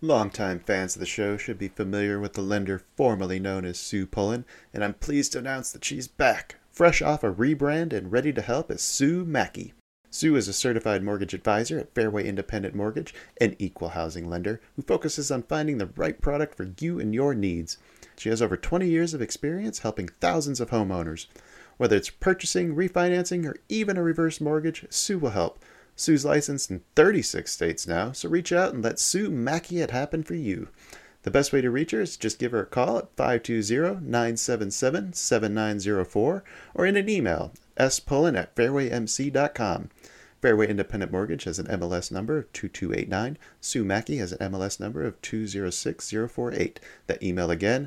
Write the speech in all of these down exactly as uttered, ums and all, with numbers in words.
Longtime fans of the show should be familiar with the lender formerly known as Sue Pullen, and I'm pleased to announce that she's back, fresh off a rebrand and ready to help as Sue Mackey. Sue is a certified mortgage advisor at Fairway Independent Mortgage, an equal housing lender who focuses on finding the right product for you and your needs. She has over twenty years of experience helping thousands of homeowners. Whether it's purchasing, refinancing, or even a reverse mortgage, Sue will help. Sue's licensed in thirty-six states now, so reach out and let Sue Mackey it happen for you. The best way to reach her is just give her a call at five two zero, nine seven seven, seven nine zero four or in an email, spullen at fairway m c dot com. Fairway Independent Mortgage has an M L S number of two two eight nine. Sue Mackey has an M L S number of two zero six zero four eight. That email again,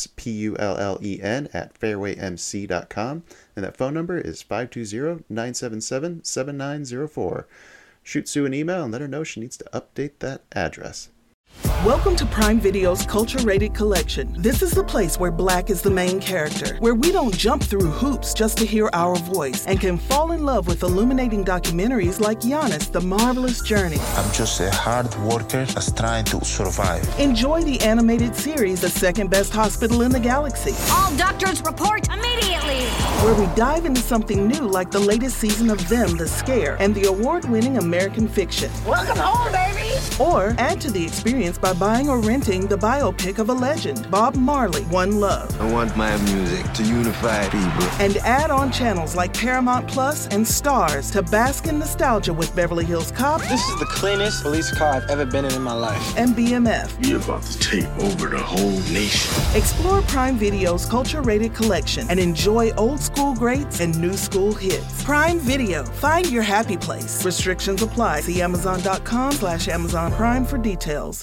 S-P-U-L-L-E-N at fairway m c dot com, and that phone number is five two zero, nine seven seven, seven nine zero four. Shoot Sue an email and let her know she needs to update that address. Welcome to Prime Video's Culture-Rated Collection. This is the place where Black is the main character, where we don't jump through hoops just to hear our voice, and can fall in love with illuminating documentaries like Giannis, The Marvelous Journey. I'm just a hard worker that's trying to survive. Enjoy the animated series, The Second Best Hospital in the Galaxy. All doctors report immediately! Where we dive into something new like the latest season of Them, The Scare, and the award-winning American Fiction. Welcome home, baby! Or add to the experience by buying or renting the biopic of a legend, Bob Marley, One Love. I want my music to unify people. And add on channels like Paramount Plus and Stars to bask in nostalgia with Beverly Hills Cop. This is the cleanest police car I've ever been in in my life. And B M F. You're about to take over the whole nation. Explore Prime Video's Culture-Rated Collection and enjoy old school greats and new school hits. Prime Video. Find your happy place. Restrictions apply. See amazon.com slash Amazon Prime for details.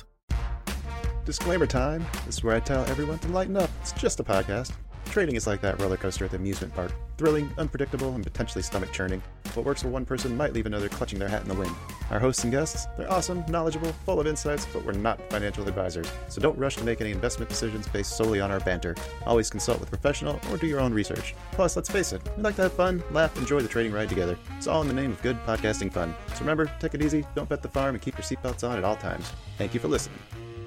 Disclaimer time. This is where I tell everyone to lighten up. It's just a podcast. Trading is like that roller coaster at the amusement park. Thrilling, unpredictable, and potentially stomach-churning. What works for one person might leave another clutching their hat in the wind. Our hosts and guests, they're awesome, knowledgeable, full of insights, but we're not financial advisors. So don't rush to make any investment decisions based solely on our banter. Always consult with a professional or do your own research. Plus, let's face it, we like to have fun, laugh, enjoy the trading ride together. It's all in the name of good podcasting fun. So remember, take it easy, don't bet the farm, and keep your seatbelts on at all times. Thank you for listening.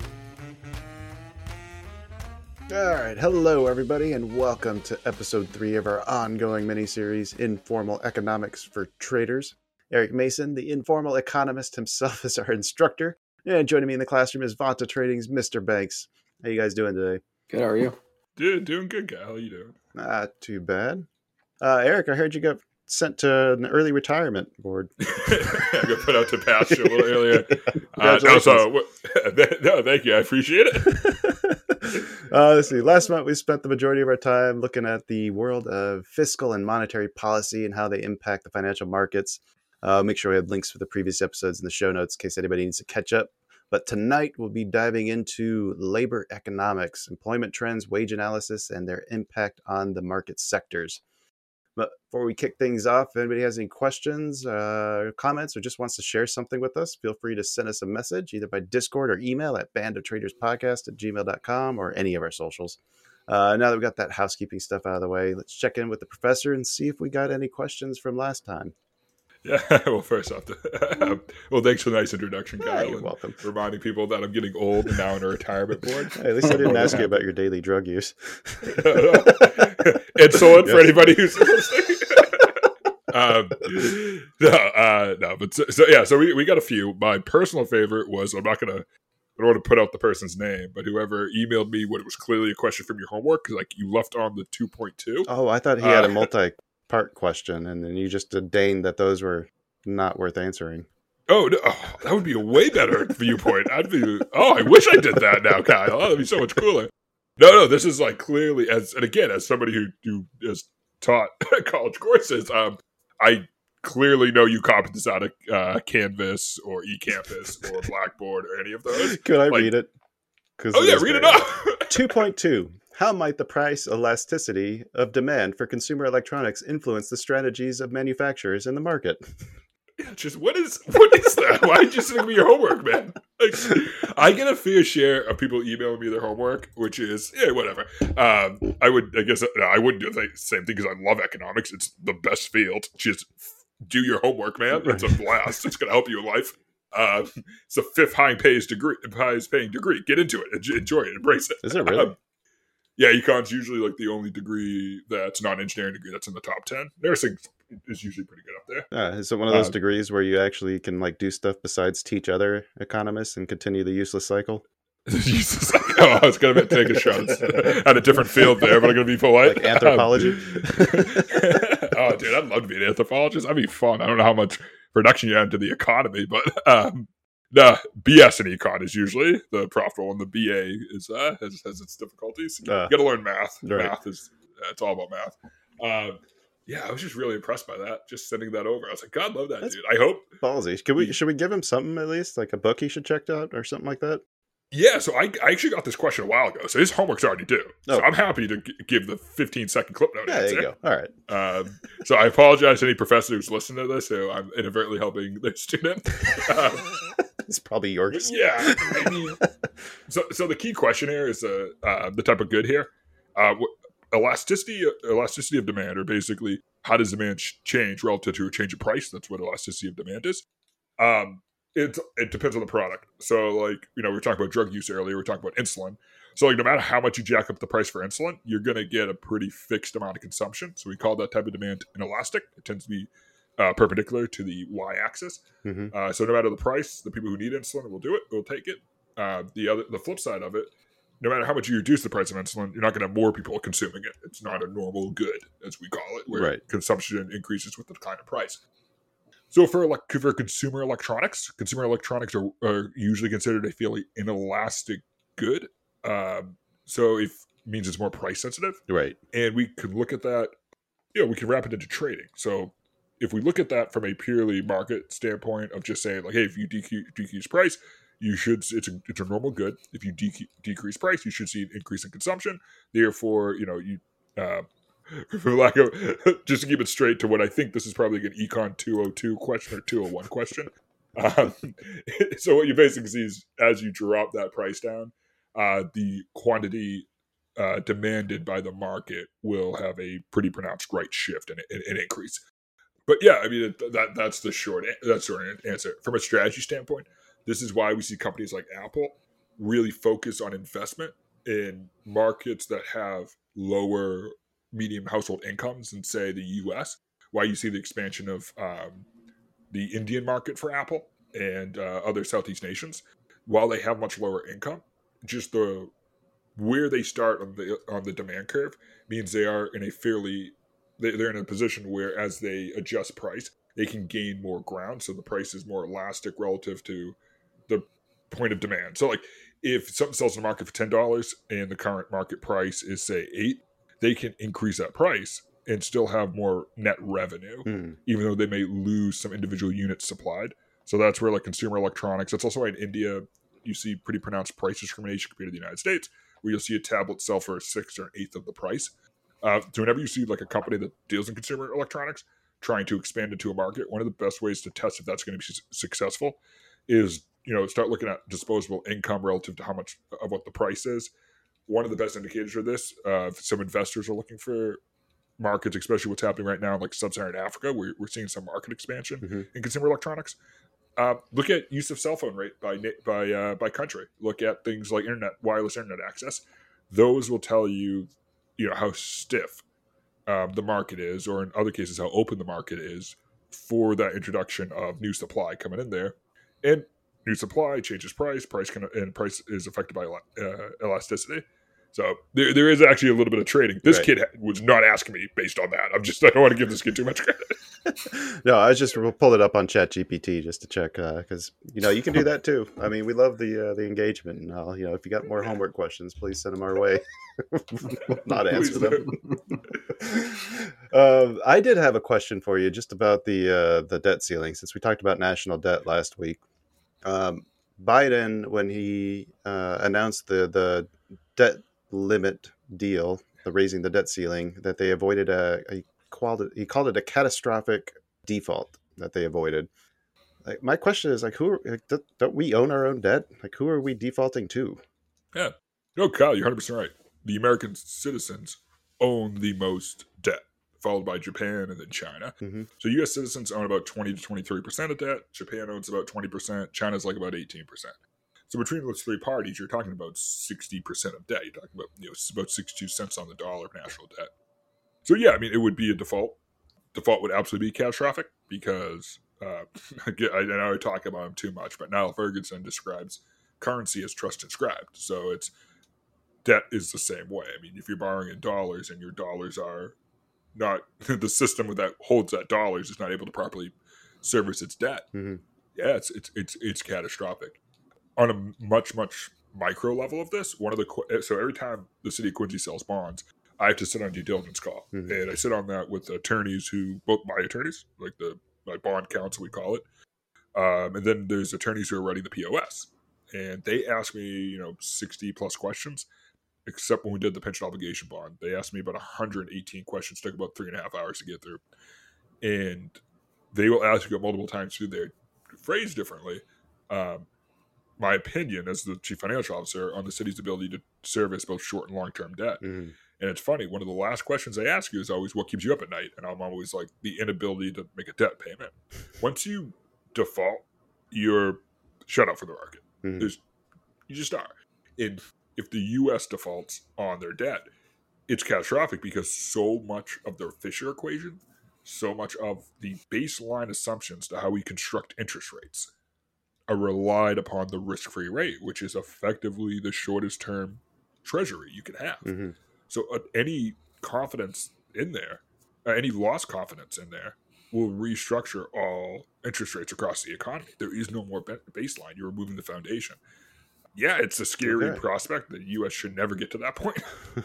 Alright, hello everybody, and welcome to episode three of our ongoing mini-series, Informal Economics for Traders. Eric Mason, the informal economist himself, is our instructor, and joining me in the classroom is Vanta Trading's Mister Banks. How you guys doing today? Good, how are you? Dude, doing good, guy. How you doing? Not too bad. Uh, Eric, I heard you got sent to an early retirement board. I got put out to pasture a little earlier. Uh, no, so, no, thank you. I appreciate it. Uh, let's see. Last month, we spent the majority of our time looking at the world of fiscal and monetary policy and how they impact the financial markets. Uh, make sure we have links for the previous episodes in the show notes in case anybody needs to catch up. But tonight, we'll be diving into labor economics, employment trends, wage analysis, and their impact on the market sectors. But before we kick things off, if anybody has any questions, uh, comments, or just wants to share something with us, feel free to send us a message either by Discord or email at band of traders podcast at gmail dot com or any of our socials. Uh, now that we got that housekeeping stuff out of the way, let's check in with the professor and see if we got any questions from last time. Yeah, well, first off, um, well, thanks for the nice introduction, Kyle. Yeah, you're welcome. Reminding people that I'm getting old and now in a retirement board. Hey, at least I didn't ask you about your daily drug use. Insulin yes. For anybody who's listening. um, no, uh, no, but so, so yeah, so we, we got a few. My personal favorite was, I'm not going to, I don't want to put out the person's name, but whoever emailed me what it was clearly a question from your homework, because like you left on the two point two. Oh, I thought he had uh, a multi part question, and then you just deigned that those were not worth answering. Oh, no, oh, that would be a way better viewpoint. I'd be, oh, I wish I did that now, Kyle. Oh, that'd be so much cooler. No, no, this is like clearly, as and again, as somebody who, who has taught college courses, um, I clearly know you copied this out of uh, Canvas or eCampus or Blackboard or any of those. Can I like, read it? Oh, yeah, read great. It up. two point two. How might the price elasticity of demand for consumer electronics influence the strategies of manufacturers in the market? Yeah, just what is what is that? Why did you send me your homework, man? Like, I get a fair share of people emailing me their homework, which is yeah, whatever. Um, I would, I guess, no, I wouldn't do the same thing because I love economics. It's the best field. Just do your homework, man. It's a blast. It's gonna help you in life. Uh, it's the fifth highest pays degree, highest paying degree. Get into it, enjoy it, embrace it. Is it really? Um, yeah, econ's usually like the only degree that's not an engineering degree that's in the top ten. Nursing is usually pretty good up there. Uh, is it one of those Um, degrees where you actually can like do stuff besides teach other economists and continue the useless cycle? Jesus. Oh, I was going to take a shot at a different field there, but I'm going to be polite. Like anthropology? Oh, dude, I'd love to be an anthropologist. That'd be fun. I don't know how much production you add to the economy, but um, the B S in econ is usually the profitable, and the B A is uh, has, has its difficulties. Uh, you got to learn math. right. Math is uh, it's all about math. Um, yeah, I was just really impressed by that. Just sending that over, I was like, God, love that That's dude. I hope. Ballsy. Should we should we give him something at least, like a book he should check out or something like that? Yeah, so I, I actually got this question a while ago, so his homework's already due. So Oh. I'm happy to g- give the fifteen second clip note Yeah, answer. there you go. All right. Um, so I apologize to any professor who's listening to this, who I'm inadvertently helping their student. Um, It's probably yours. yeah. I mean, so so the key question here is uh, uh, the type of good here. Uh, wh- elasticity elasticity of demand, or basically how does demand ch- change relative to a change in price? That's what elasticity of demand is. Um, it it depends on the product. So like, you know, we were talking about drug use earlier. We are talking about insulin. So like, no matter how much you jack up the price for insulin, you're going to get a pretty fixed amount of consumption. So we call that type of demand inelastic. It tends to be uh, perpendicular to the y-axis. Mm-hmm. Uh, so no matter the price, the people who need insulin will do it. Will take it. Uh, the other, the flip side of it, no matter how much you reduce the price of insulin, you're not going to have more people consuming it. It's not a normal good, as we call it, where Right. consumption increases with the decline of price. So for like for consumer electronics, consumer electronics are, are usually considered a fairly inelastic good. Um, so it means it's more price sensitive. Right. And we could look at that, you know, we can wrap it into trading. So if we look at that from a purely market standpoint of just saying like, hey, if you decrease, decrease price, you should, it's a, it's a normal good. If you de- decrease price, you should see an increase in consumption. Therefore, you know, you, uh, for lack of, just to keep it straight to what I think this is probably an Econ two oh two question or two oh one question. Um, so what you basically see is as you drop that price down, uh, the quantity uh, demanded by the market will have a pretty pronounced right shift and an increase. But yeah, I mean, that that's the short, that's the short answer. From a strategy standpoint, this is why we see companies like Apple really focus on investment in markets that have lower medium household incomes than, say, the U S. Why you see the expansion of um, the Indian market for Apple and uh, other Southeast nations. While they have much lower income, just the where they start on the on the demand curve means they are in a fairly they, they're in a position where as they adjust price, they can gain more ground. So the price is more elastic relative to the point of demand. So like if something sells in the market for ten dollars and the current market price is say eight, they can increase that price and still have more net revenue, Mm. even though they may lose some individual units supplied. So that's where like consumer electronics, that's also why in India, you see pretty pronounced price discrimination compared to the United States, where you'll see a tablet sell for a sixth or an eighth of the price. Uh, so whenever you see like a company that deals in consumer electronics trying to expand into a market, one of the best ways to test if that's going to be su- successful is, you know, start looking at disposable income relative to how much of what the price is. One of the best indicators of this, uh, if some investors are looking for markets, especially what's happening right now, like sub-Saharan Africa, where we're seeing some market expansion Mhm. in consumer electronics. Uh, look at use of cell phone rate by na- by uh, by country. Look at things like internet, wireless internet access. Those will tell you, you know, how stiff um, the market is, or in other cases, how open the market is for that introduction of new supply coming in there. And new supply changes price. Price can and price is affected by uh, elasticity. So there, there is actually a little bit of trading. This Right. kid was not asking me based on that. I'm just I don't want to give this kid too much credit. No, I was just we'll pull it up on ChatGPT just to check because you know you can do that too. I mean, we love the uh, the engagement and all. You know, if you got more homework questions, please send them our way. We'll not answer Please them. um, I did have a question for you just about the uh, the debt ceiling since we talked about national debt last week. Um, Biden, when he uh, announced the the debt limit deal, the raising the debt ceiling, that they avoided a, a called it, he called it a catastrophic default that they avoided. Like, my question is like, who are, like, don't, don't we own our own debt? Like, who are we defaulting to? Yeah. No, Kyle, you're one hundred percent right. The American citizens own the most debt. followed by Japan, and then China. Mm-hmm. So U S citizens own about twenty to twenty-three percent of debt. Japan owns about twenty percent. China's like about eighteen percent. So between those three parties, you're talking about sixty percent of debt. You're talking about, you know, about sixty-two cents on the dollar of national debt. So yeah, I mean, it would be a default. Default would absolutely be catastrophic because, uh, I know I talk about him too much, but Niall Ferguson describes currency as trust inscribed. So it's debt is the same way. I mean, if you're borrowing in dollars and your dollars are not, the system that holds that dollars is not able to properly service its debt, Mm-hmm. yeah, it's, it's, it's, it's catastrophic. On a much, much micro level of this, one of the, so every time the city of Quincy sells bonds, I have to sit on a due diligence call. Mm-hmm. And I sit on that with attorneys who, both my attorneys, like the my bond counsel, we call it. Um, and then there's attorneys who are writing the P O S. And they ask me, you know, sixty plus questions, except when we did the pension obligation bond. They asked me about one hundred eighteen questions, took about three and a half hours to get through. And they will ask you multiple times through there, phrased differently. Um, my opinion as the chief financial officer on the city's ability to service both short and long-term debt. Mm-hmm. And it's funny, one of the last questions they ask you is always, what keeps you up at night? And I'm always like, the inability to make a debt payment. Once you default, you're shut out for the market. Mm-hmm. There's, you just are. And if the U S defaults on their debt, it's catastrophic because so much of the Fisher equation, so much of the baseline assumptions to how we construct interest rates are relied upon the risk-free rate, which is effectively the shortest term treasury you can have. Mm-hmm. So uh, any confidence in there, uh, any lost confidence in there, will restructure all interest rates across the economy. There is no more ba- baseline. You're removing the foundation. Yeah, it's a scary Okay. prospect. The U S should never get to that point.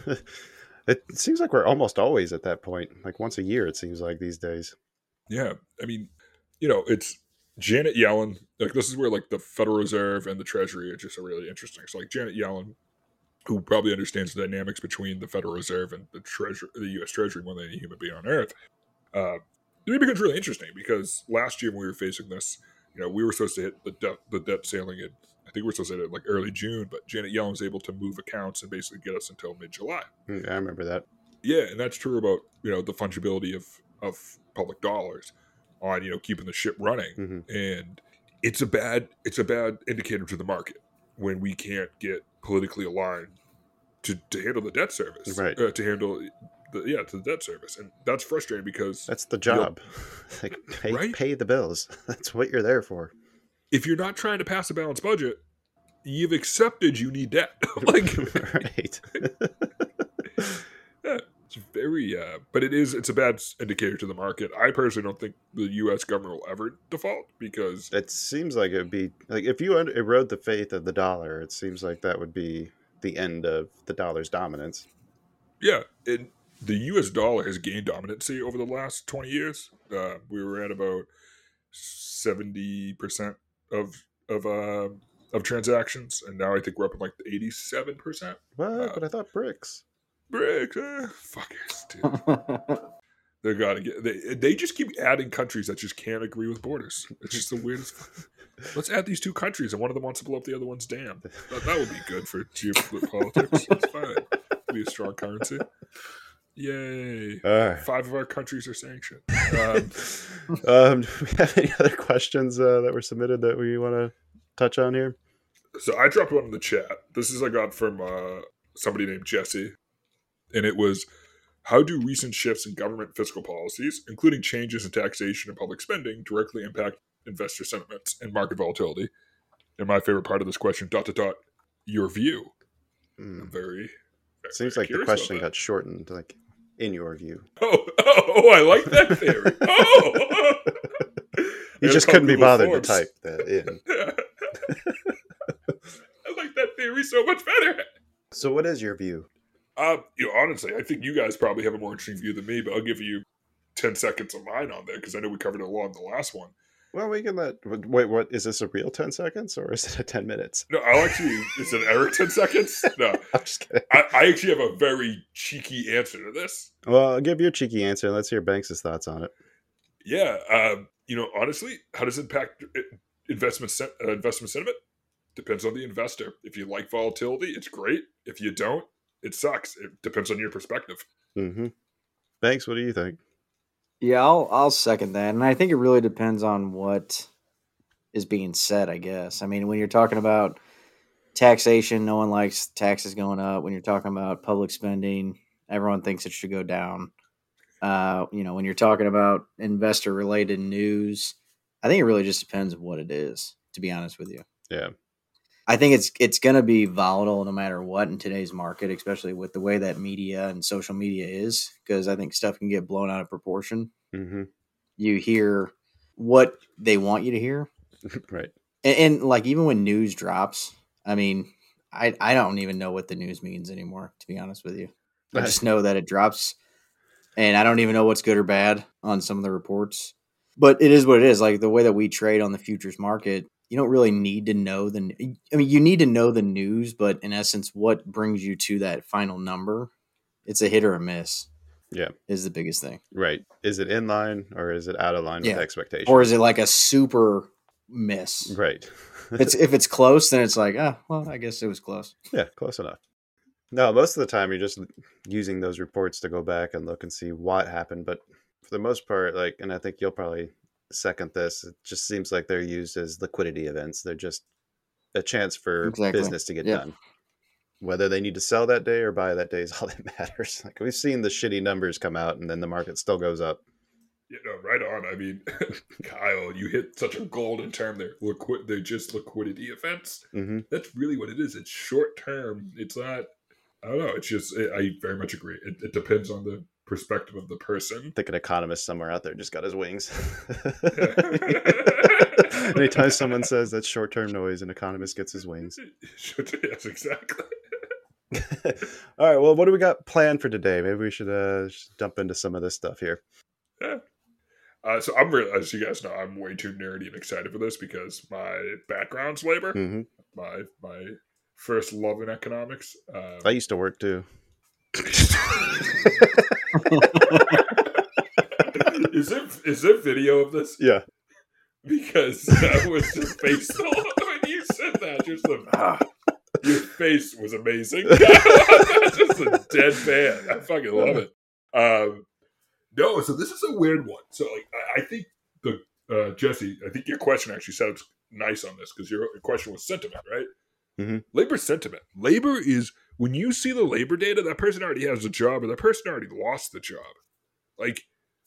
It seems like we're almost always at that point. Like once a year, it seems like these days. Yeah, I mean, you know, it's Janet Yellen. Like this is where like the Federal Reserve and the Treasury are just really interesting. So like Janet Yellen, who probably understands the dynamics between the Federal Reserve and the Treasury, the U S Treasury more than any human being on Earth. Uh, it becomes really interesting because last year when we were facing this, you know, we were supposed to hit the debt, the debt ceiling in, I think we were supposed to hit it like early June, but Janet Yellen was able to move accounts and basically get us until mid-July. Mm, I remember that. Yeah, and that's true about, you know, the fungibility of, of public dollars on, you know, keeping the ship running. Mm-hmm. And it's a bad it's a bad indicator to the market when we can't get politically aligned to, to handle the debt service. Right. Uh, to handle the yeah, to the debt service. And that's frustrating because That's the job. Like pay, Right? pay the bills. That's what you're there for. if you're not trying to pass a balanced budget, you've accepted you need debt. like Right. yeah, it's very uh but it is it's a bad indicator to the market. I personally don't think the U S government will ever default because It seems like it would be like if you erode the faith of the dollar, it seems like that would be the end of the dollar's dominance. yeah, it, the U S dollar has gained dominancy over the last twenty years. Uh, we were at about seventy percent of of uh, of transactions, and now I think we're up at like eighty-seven percent. What? Uh, but I thought bricks. Bricks, eh, fuckers, dude. They gotta get. They they just keep adding countries that just can't agree with borders. It's just the weirdest. Let's add these two countries, and one of them wants to blow up the other one's dam. That, that would be good for geopolitics. It's fine. Be a strong currency. Yay! Uh, Five of our countries are sanctioned. Um, um, do we have any other questions uh, that were submitted that we want to touch on here? so I dropped one in the chat. This is I got from uh, somebody named Jesse, and it was, how do recent shifts in government fiscal policies, including changes in taxation and public spending, directly impact investor sentiments and market volatility? And my favorite part of this question, dot, dot, dot, your view. Hmm. I'm very, very Seems very like the curious question about that. got shortened, like in your view. Oh, oh, oh, I like that theory. Oh! You just couldn't be bothered to type that in. I like that theory so much better. So, what is your view? Um, you know, honestly, I think you guys probably have a more interesting view than me, but I'll give you ten seconds of mine on there because I know we covered it a lot in the last one. Well, we can let. Wait, what is this a real ten seconds or is it a ten minutes? No, I'll actually. Is it Eric ten seconds? No, I'm just kidding. I, I actually have a very cheeky answer to this. Well, I'll give you a cheeky answer. Let's hear Banks' thoughts on it. Yeah, um, you know, honestly, how does it impact investment sen- uh, investment sentiment? Depends on the investor. If you like volatility, it's great. If you don't, it sucks. It depends on your perspective. Mm-hmm. Banks, what do you think? Yeah, I'll I'll second that, and I think it really depends on what is being said. I guess. I mean, when you're talking about taxation, no one likes taxes going up. When you're talking about public spending, everyone thinks it should go down. Uh, you know, when you're talking about investor-related news, I think it really just depends on what it is. To be honest with you, Yeah. I think it's it's going to be volatile no matter what in today's market, especially with the way that media and social media is, because I think stuff can get blown out of proportion. Mm-hmm. You hear what they want you to hear. Right. And, and like, even when news drops, I mean, I, I don't even know what the news means anymore, to be honest with you. I just know that it drops, and I don't even know what's good or bad on some of the reports. But it is what it is. Like, the way that we trade on the futures market, you don't really need to know the – I mean, you need to know the news, but in essence, what brings you to that final number, it's a hit or a miss. Yeah. Is the biggest thing. Right. Is it in line or is it out of line Yeah. with expectations? Or is it like a super miss? Right. It's if it's close, then it's like, ah, well, I guess it was close. Yeah, close enough. No, most of the time you're just using those reports to go back and look and see what happened. But for the most part, like, and I think you'll probably second this, it just seems like they're used as liquidity events. They're just a chance for Exactly. business to get Yep. done. Whether they need to sell that day or buy that day is all that matters. Like, we've seen the shitty numbers come out and then the market still goes up. You know, right on. I mean, Kyle, you hit such a golden term there. Liquid, they're just liquidity events. Mm-hmm. That's really what it is. It's short term. It's not. I don't know. It's just. I very much agree. It, it depends on the perspective of the person. I think an economist somewhere out there just got his wings. Anytime someone says that's short-term noise, an economist gets his wings. Yes, exactly. All right. Well, what do we got planned for today? Maybe we should uh, just dump into some of this stuff here. Yeah. Uh, so I'm really, as you guys know, I'm way too nerdy and excited for this because my background's labor. Mm-hmm. My my first love in economics. Um, I used to work too. is there is there video of this? Yeah. Because that was just face when you said that. Just the ah, your face was amazing. That's just a deadpan. I fucking love it. Um, no, so this is a weird one. So like, I, I think the uh, Jesse, I think your question actually sounds nice on this because your, your question was sentiment, right? Mm-hmm. Labor sentiment. Labor is when you see the labor data, that person already has a job or that person already lost the job. Like,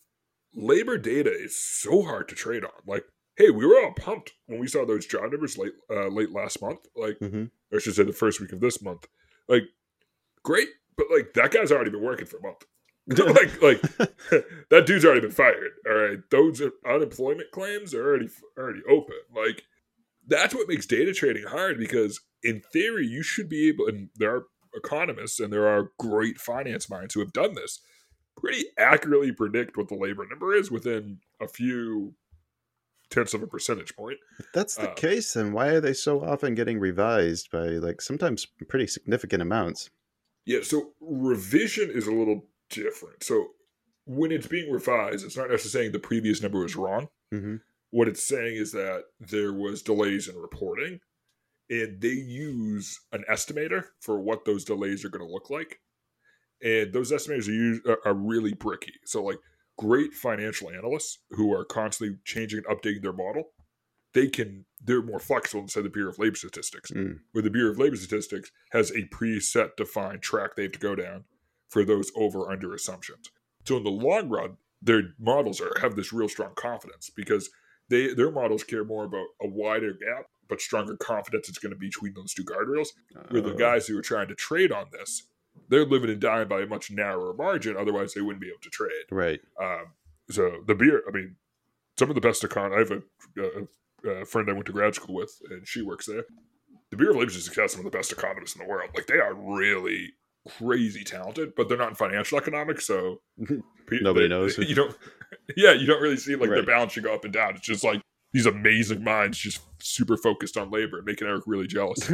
labor data is so hard to trade on. Like, hey, we were all pumped when we saw those job numbers late uh, late last month. Like, Mm-hmm. or I should say the first week of this month. Like, great, but like that guy's already been working for a month. like, like that dude's already been fired. All right, those unemployment claims are already already open. Like, that's what makes data trading hard because in theory you should be able. And there are economists and there are great finance minds who have done this. Pretty accurately predict what the labor number is within a few tenths of a percentage point. If that's the Uh, case, then why are they so often getting revised by like sometimes pretty significant amounts? Yeah, so revision is a little different. So when it's being revised, it's not necessarily saying the previous number was wrong. Mm-hmm. What it's saying is that there was delays in reporting, and they use an estimator for what those delays are going to look like. And those estimators are, used, are, are really bricky. So like great financial analysts who are constantly changing and updating their model, they can, they're more flexible than say the Bureau of Labor Statistics, Mm. where the Bureau of Labor Statistics has a preset defined track they have to go down for those over under assumptions. So in the long run, their models are have this real strong confidence because they their models care more about a wider gap, but stronger confidence it's going to be between those two guardrails. Where the Uh, guys who are trying to trade on this, they're living and dying by a much narrower margin. Otherwise, they wouldn't be able to trade. Right. Um, so the beer, I mean, some of the best econ. I have a, a, a friend I went to grad school with, and she works there. The Bureau of Labor Statistics has some of the best economists in the world. Like, they are really crazy talented, but they're not in financial economics, so pe- Nobody they- knows. You don't, yeah, you don't really see like their Right. balance sheet go up and down. It's just like these amazing minds just super focused on labor and making Eric really jealous.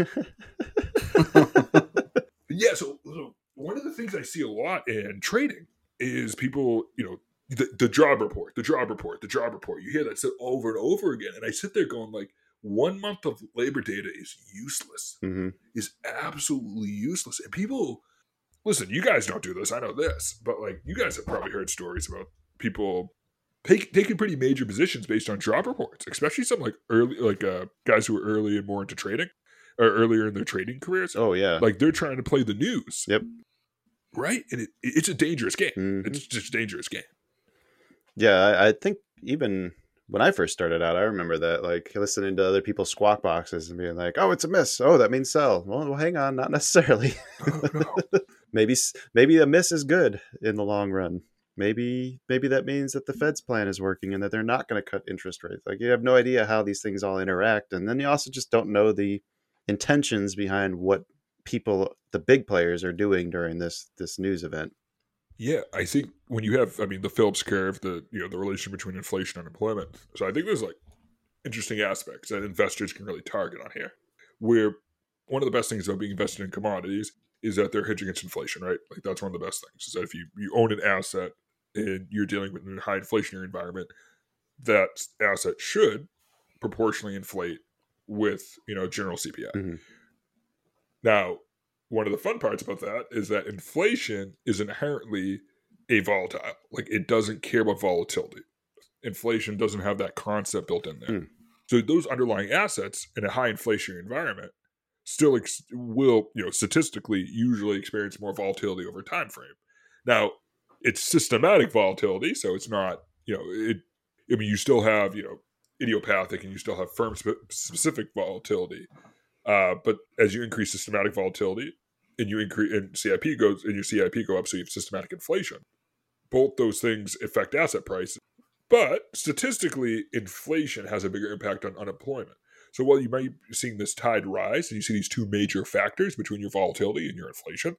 Yeah, so, so one of the things I see a lot in trading is people, you know, the, the job report, the job report, the job report. You hear that said over and over again. And I sit there going like, one month of labor data is useless, Mm-hmm. is absolutely useless. And people listen, you guys don't do this. I know this, but like you guys have probably heard stories about people take, taking pretty major positions based on drop reports, especially some like early, like uh, guys who are early and more into trading or earlier in their trading careers. Oh yeah, like they're trying to play the news. Yep. Right, and it, it's a dangerous game. Mm-hmm. It's just a dangerous game. Yeah, I, I think even when I first started out, I remember that, like listening to other people's squawk boxes and being like, "Oh, it's a miss. Oh, that means sell." Well, well hang on, not necessarily. Oh, no. maybe maybe a miss is good in the long run. Maybe maybe that means that the Fed's plan is working and that they're not going to cut interest rates. Like you have no idea how these things all interact, and then you also just don't know the intentions behind what people, the big players, are doing during this this news event. Yeah, I think when you have, I mean, the Phillips curve, the you know the relation between inflation and employment. So I think there's like interesting aspects that investors can really target on here. Where one of the best things about being invested in commodities is that they're hedging against inflation, right? Like that's one of the best things. Is that if you, you own an asset and you're dealing with a high inflationary environment, that asset should proportionally inflate with you know general C P I. Mm-hmm. Now, one of the fun parts about that is that inflation is inherently a volatile. Like it doesn't care about volatility. Inflation doesn't have that concept built in there. Mm. So those underlying assets in a high inflationary environment still ex- will, you know, statistically usually experience more volatility over time frame. Now, it's systematic volatility, so it's not, you know, it. I mean, you still have, you know, idiopathic and you still have firm spe- specific volatility. Uh, but as you increase systematic volatility and you increase and C I P goes and your C I P go up, so you have systematic inflation. Both those things affect asset prices. But statistically, inflation has a bigger impact on unemployment. So while you might be seeing this tide rise, and you see these two major factors between your volatility and your inflation,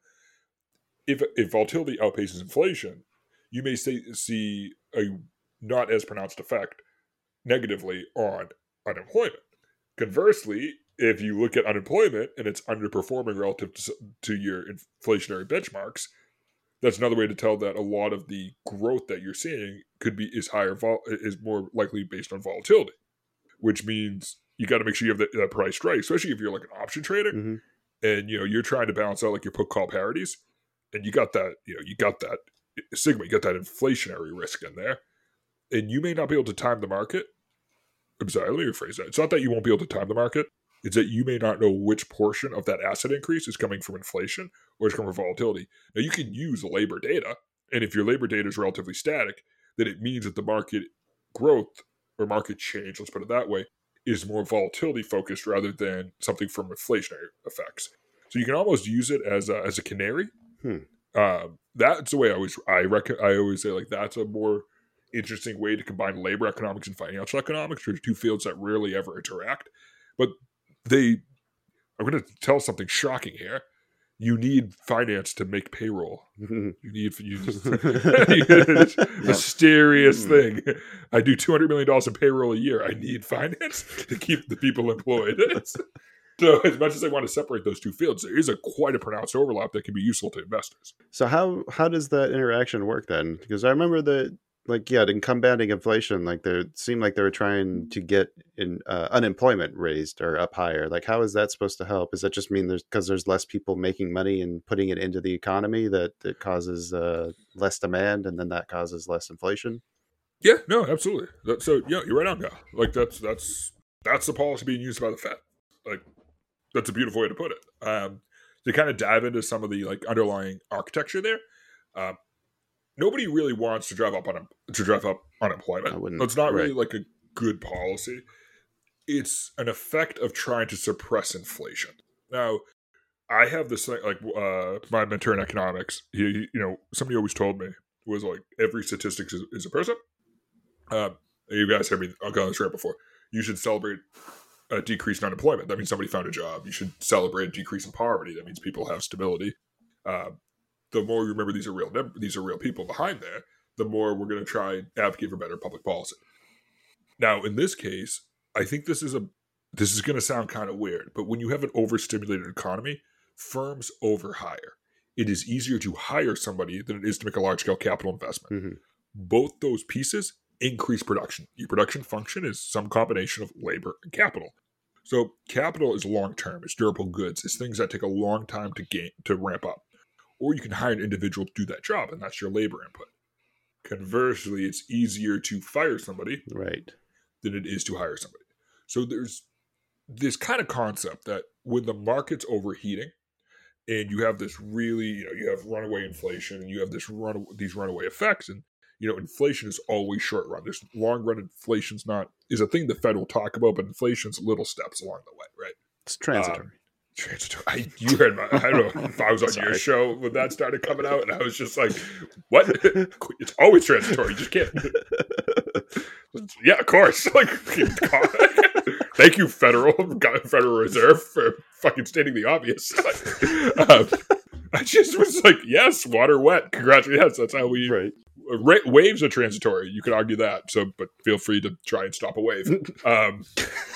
if if volatility outpaces inflation, you may say, see a not as pronounced effect negatively on unemployment. Conversely, if you look at unemployment and it's underperforming relative to, to your inflationary benchmarks, that's another way to tell that a lot of the growth that you're seeing could be is higher vol- is more likely based on volatility, which means you got to make sure you have that, that price right, especially if you're like an option trader mm-hmm. and you know you're trying to balance out like your put call parities, and you got that you know you got that sigma, you got that inflationary risk in there, and you may not be able to time the market. I'm sorry, let me rephrase that. It's not that you won't be able to time the market. It's that you may not know which portion of that asset increase is coming from inflation or is coming from volatility. Now, you can use labor data, and if your labor data is relatively static, then it means that the market growth or market change, let's put it that way, is more volatility focused rather than something from inflationary effects. So you can almost use it as a, as a canary. Hmm. Um, that's the way I always I reckon I always say like that's a more interesting way to combine labor economics and financial economics, which are two fields that rarely ever interact. But they, I'm going to tell something shocking here. You need finance to make payroll. You need you just, it's a mysterious thing. I do two hundred million dollars in payroll a year. I need finance to keep the people employed. So as much as I want to separate those two fields, there is a quite a pronounced overlap that can be useful to investors. So how how does that interaction work then? Because I remember that, like, yeah, in combating inflation, like there seemed like they were trying to get in uh, unemployment raised or up higher. Like, how is that supposed to help? Does that just mean there's because there's less people making money and putting it into the economy that it causes uh, less demand, and then that causes less inflation? Yeah, no, absolutely. That, so yeah, you're right on, Kyle. Like that's that's that's the policy being used by the Fed. Like that's a beautiful way to put it. Um, to kind of dive into some of the like underlying architecture there. Um, Nobody really wants to drive up on to drive up unemployment. It's not really right. like a good policy. It's an effect of trying to suppress inflation. Now, I have this thing, like uh, my mentor in economics. He, he, you know, somebody always told me was like every statistic is, is a person. Um, you guys heard me. I've gone this right before. You should celebrate a decrease in unemployment. That means somebody found a job. You should celebrate a decrease in poverty. That means people have stability. Uh, the more you remember these are real these are real people behind there, the more we're going to try and advocate for better public policy. Now, in this case, I think this is a this is going to sound kind of weird, but when you have an overstimulated economy, firms overhire. It is easier to hire somebody than it is to make a large-scale capital investment. Mm-hmm. Both those pieces increase production. Your production function is some combination of labor and capital. So capital is long-term. It's durable goods. It's things that take a long time to gain to ramp up. or you can hire an individual to do that job, and that's your labor input. Conversely, it's easier to fire somebody right. than it is to hire somebody. So there's this kind of concept that when the market's overheating and you have this really, you know, you have runaway inflation and you have this run these runaway effects, and you know, inflation is always short run. There's long run inflation's not is a thing the Fed will talk about, but inflation's little steps along the way, right? It's transitory. Um, transitory. I, you heard my. I don't know if I was on your show when that started coming out, and I was just like, "What? It's always transitory. You just can't." Yeah, of course. Like, thank you, Federal Federal Reserve, for fucking stating the obvious. Like, um, I just was like, "Yes, water wet. Congratulations. That's how we." Right. Ra- waves are transitory. You could argue that. So, but feel free to try and stop a wave. Um,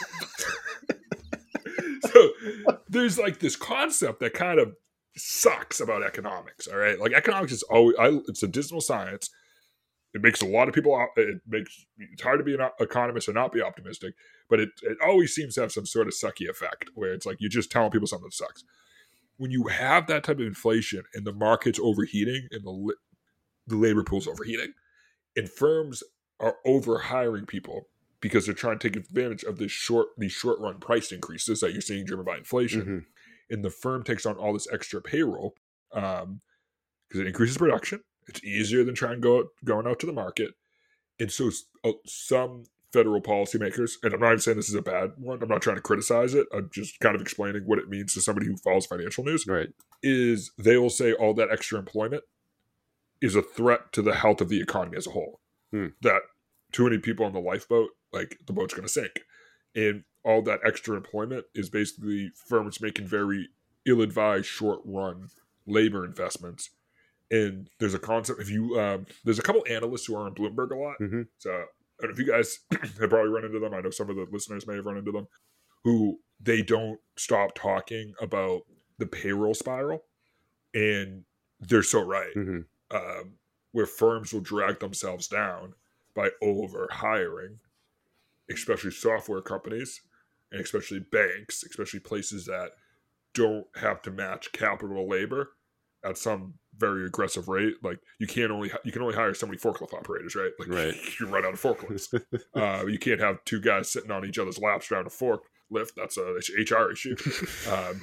so there's like this concept that kind of sucks about economics. All right, like economics is always I, it's a dismal science. It makes a lot of people. It makes it's hard to be an economist and not be optimistic. But it it always seems to have some sort of sucky effect where it's like you're just telling people something that sucks. When you have that type of inflation and the market's overheating and the the labor pool's overheating, and firms are over hiring people because they're trying to take advantage of this short these short run price increases that you're seeing driven by inflation, mm-hmm. and the firm takes on all this extra payroll um, because it increases production. It's easier than trying to go out, going out to the market, and so uh, some federal policymakers, and I'm not even saying this is a bad one. I'm not trying to criticize it. I'm just kind of explaining what it means to somebody who follows financial news. Right? Is they will say all that extra employment is a threat to the health of the economy as a whole. Hmm. That too many people on the lifeboat, like the boat's going to sink. And all that extra employment is basically firms making very ill-advised short-run labor investments. And there's a concept, if you, um, there's a couple analysts who are on Bloomberg a lot. Mm-hmm. So I don't know if you guys have probably run into them. I know some of the listeners may have run into them, who they don't stop talking about the payroll spiral. And they're so right. Mm-hmm. Um, where firms will drag themselves down by over hiring, especially software companies and especially banks, especially places that don't have to match capital labor at some very aggressive rate. Like you can't only you can only hire so many forklift operators, right? Like right. you run out of forklifts. uh, you can't have two guys sitting on each other's laps around a forklift. That's a H R issue. Um,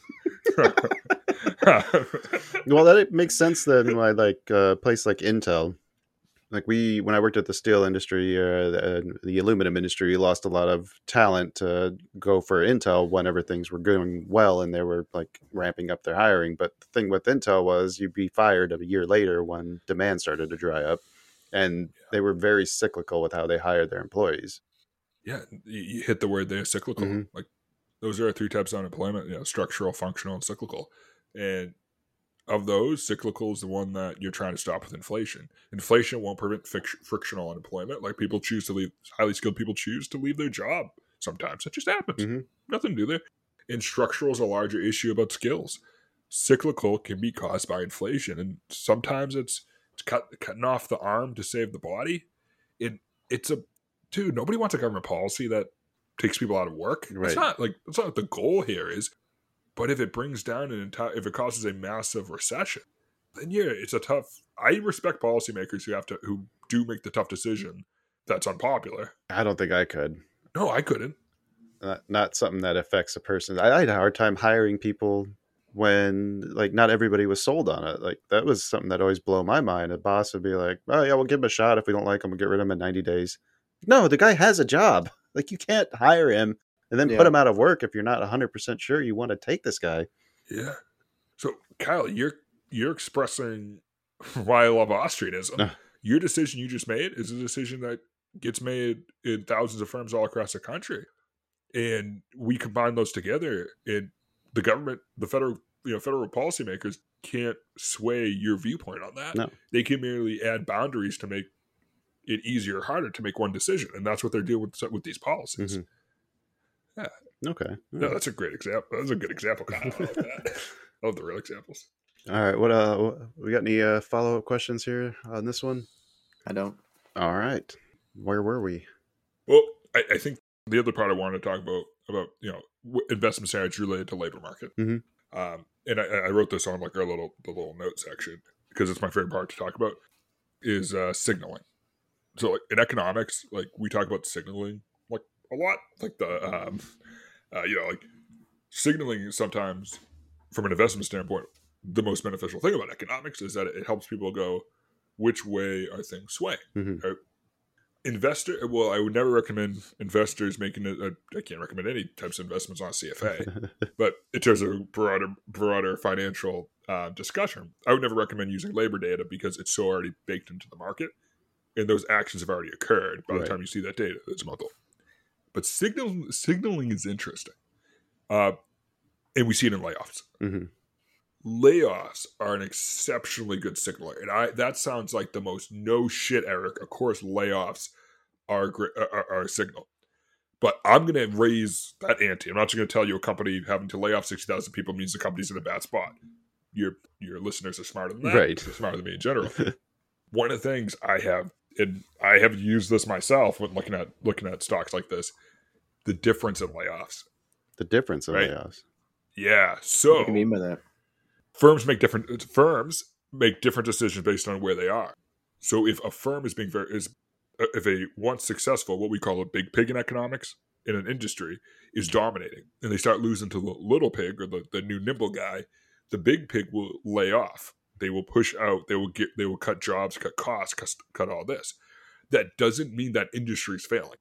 well, that makes sense then. Why, like a uh, place like Intel, like we, when I worked at the steel industry, uh, the, the aluminum industry, we lost a lot of talent to go for Intel whenever things were going well and they were like ramping up their hiring. But the thing with Intel was you'd be fired a year later when demand started to dry up, and yeah. they were very cyclical with how they hired their employees. Yeah, you hit the word there, cyclical. Mm-hmm. Like those are three types of unemployment: you know, structural, functional, and cyclical. And of those, cyclical is the one that you're trying to stop with inflation. Inflation won't prevent fic- frictional unemployment. Like people choose to leave, highly skilled people choose to leave their job. Sometimes that just happens. Mm-hmm. Nothing to do there. And structural is a larger issue about skills. Cyclical can be caused by inflation, and sometimes it's it's cut, cutting off the arm to save the body. It it's a dude. Nobody wants a government policy that takes people out of work. Right. It's not like that's not what the goal here is. But if it brings down an entire, if it causes a massive recession, then yeah, it's a tough. I respect policymakers who have to, who do make the tough decision that's unpopular. I don't think I could. No, I couldn't. Not, not something that affects a person. I, I had a hard time hiring people when, like, not everybody was sold on it. Like, that was something that always blew my mind. A boss would be like, "Oh yeah, we'll give him a shot. If we don't like him, we'll get rid of him in ninety days." No, the guy has a job. Like, you can't hire him and then yeah. put him out of work if you're not one hundred percent sure you want to take this guy. Yeah. So, Kyle, you're you're expressing why I love Austrianism. Uh. Your decision you just made is a decision that gets made in thousands of firms all across the country. And we combine those together, and the government, the federal, you know, federal policymakers can't sway your viewpoint on that. No. They can merely add boundaries to make it easier or harder to make one decision. And that's what they're doing with, with these policies. Mm-hmm. Yeah. Okay. No, that's a great example. That's a good example, Kyle. I love that. I love the real examples. All right. What uh, we got any uh, follow up questions here on this one? I don't. All right. Where were we? Well, I, I think the other part I wanted to talk about about you know investment strategy related to labor market, mm-hmm. um, and I, I wrote this on like our little the little note section because it's my favorite part to talk about, is uh, signaling. So like in economics, like we talk about signaling like a lot, like the um, uh, you know like signaling sometimes from an investment standpoint. The most beneficial thing about economics is that it helps people go, which way are things swaying? Mm-hmm. Right? Investor, well, I would never recommend investors making it. A, I can't recommend any types of investments on C F A, but in terms of broader, broader financial uh, discussion, I would never recommend using labor data because it's so already baked into the market, and those actions have already occurred by the Right. time you see that data. It's month old. But signal, signaling is interesting, uh, and we see it in layoffs. Mm-hmm. Layoffs are an exceptionally good signaler, and I that sounds like the most no shit, Eric. Of course, layoffs are great, are, are a signal, but I'm going to raise that ante. I'm not just going to tell you a company having to lay off sixty thousand people means the company's in a bad spot. Your your listeners are smarter than that. Right. They're smarter than me in general. One of the things I have, and I have used this myself when looking at looking at stocks like this, the difference in layoffs. The difference in Right. layoffs. Yeah. So What do you mean by that? firms make different firms make different decisions based on where they are. So if a firm is being very is if a once successful, what we call a big pig in economics in an industry is dominating, and they start losing to the little pig or the, the new nimble guy, the big pig will lay off. They will push out. They will get. They will cut jobs, cut costs, cut, cut all this. That doesn't mean that industry is failing.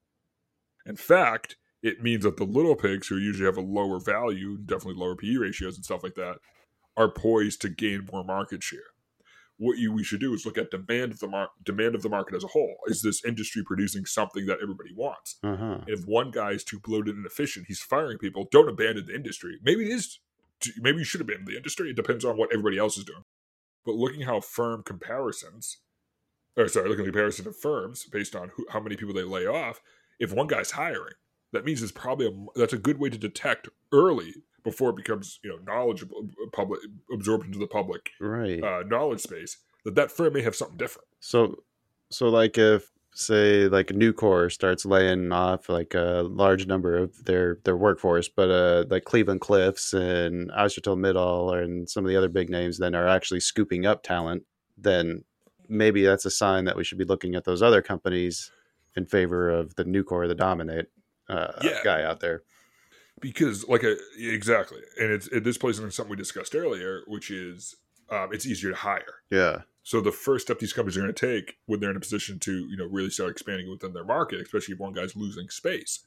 In fact, it means that the little pigs, who usually have a lower value, definitely lower P E ratios and stuff like that, are poised to gain more market share. What you we should do is look at demand of the mar- demand of the market as a whole. Is this industry producing something that everybody wants? Uh-huh. And if one guy is too bloated and inefficient, he's firing people. Don't abandon the industry. Maybe it is. Maybe you should abandon the industry. It depends on what everybody else is doing. But looking how firm comparisons, or sorry, looking at the comparison of firms based on who, how many people they lay off. If one guy's hiring, that means it's probably a, that's a good way to detect early before it becomes, you know, knowledgeable, public, absorbed into the public Right. uh, knowledge space, that that firm may have something different. So, so like if say like Nucor starts laying off like a large number of their their workforce, but uh like Cleveland Cliffs and ArcelorMittal and some of the other big names then are actually scooping up talent, then maybe that's a sign that we should be looking at those other companies in favor of the Nucor, the dominate uh, Yeah. guy out there. Because, like, a, exactly. And it's it, this plays into something we discussed earlier, which is um, it's easier to hire. Yeah. So the first step these companies are going to take when they're in a position to, you know, really start expanding within their market, especially if one guy's losing space,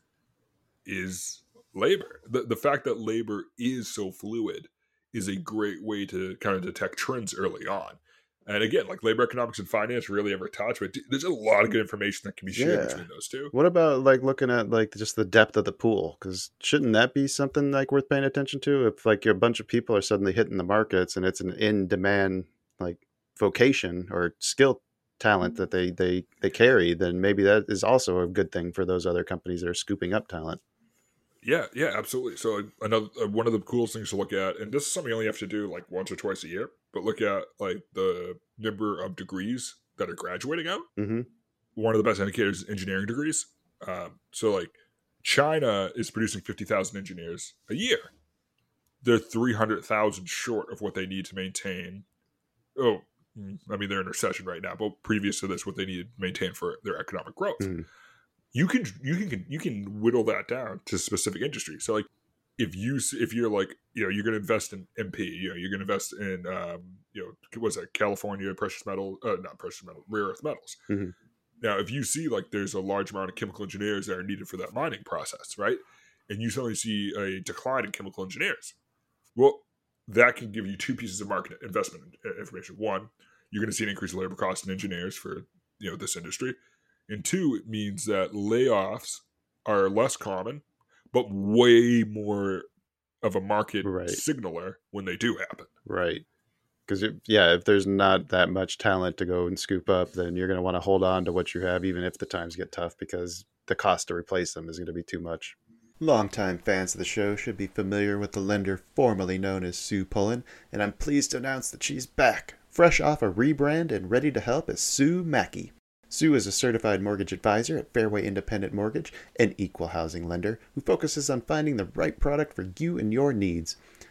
is labor. The the fact that labor is so fluid is a great way to kind of detect trends early on. And again, like labor economics and finance really ever touch, but there's a lot of good information that can be shared Yeah. between those two. What about like looking at like just the depth of the pool? Because shouldn't that be something like worth paying attention to? If like a bunch of people are suddenly hitting the markets and it's an in demand like vocation or skill talent that they they they carry, then maybe that is also a good thing for those other companies that are scooping up talent. Yeah, yeah, absolutely. So another uh, one of the coolest things to look at, and this is something you only have to do like once or twice a year, but look at like the number of degrees that are graduating out. Mm-hmm. One of the best indicators is engineering degrees. Um, so like China is producing fifty thousand engineers a year. They're three hundred thousand short of what they need to maintain. Oh, I mean, they're in recession right now, but previous to this, what they needed to maintain for their economic growth. Mhm. You can you can you can whittle that down to specific industries. So like if you if you're like you know you're going to invest in M P, you know you're going to invest in um, you know what's that California precious metal uh, not precious metal rare earth metals. Mhm. Now if you see like there's a large amount of chemical engineers that are needed for that mining process, right? And you suddenly see a decline in chemical engineers, well, that can give you two pieces of market investment information. One, you're going to see an increase in labor costs in engineers for you know this industry. And two, it means that layoffs are less common, but way more of a market Right. signaler when they do happen. Right. Because, yeah, if there's not that much talent to go and scoop up, then you're going to want to hold on to what you have, even if the times get tough, because the cost to replace them is going to be too much. Longtime fans of the show should be familiar with the lender formerly known as Sue Pullen, and I'm pleased to announce that she's back, fresh off a rebrand and ready to help as Sue Mackey. Sue is a certified mortgage advisor at Fairway Independent Mortgage, an equal housing lender who focuses on finding the right product for you and your needs.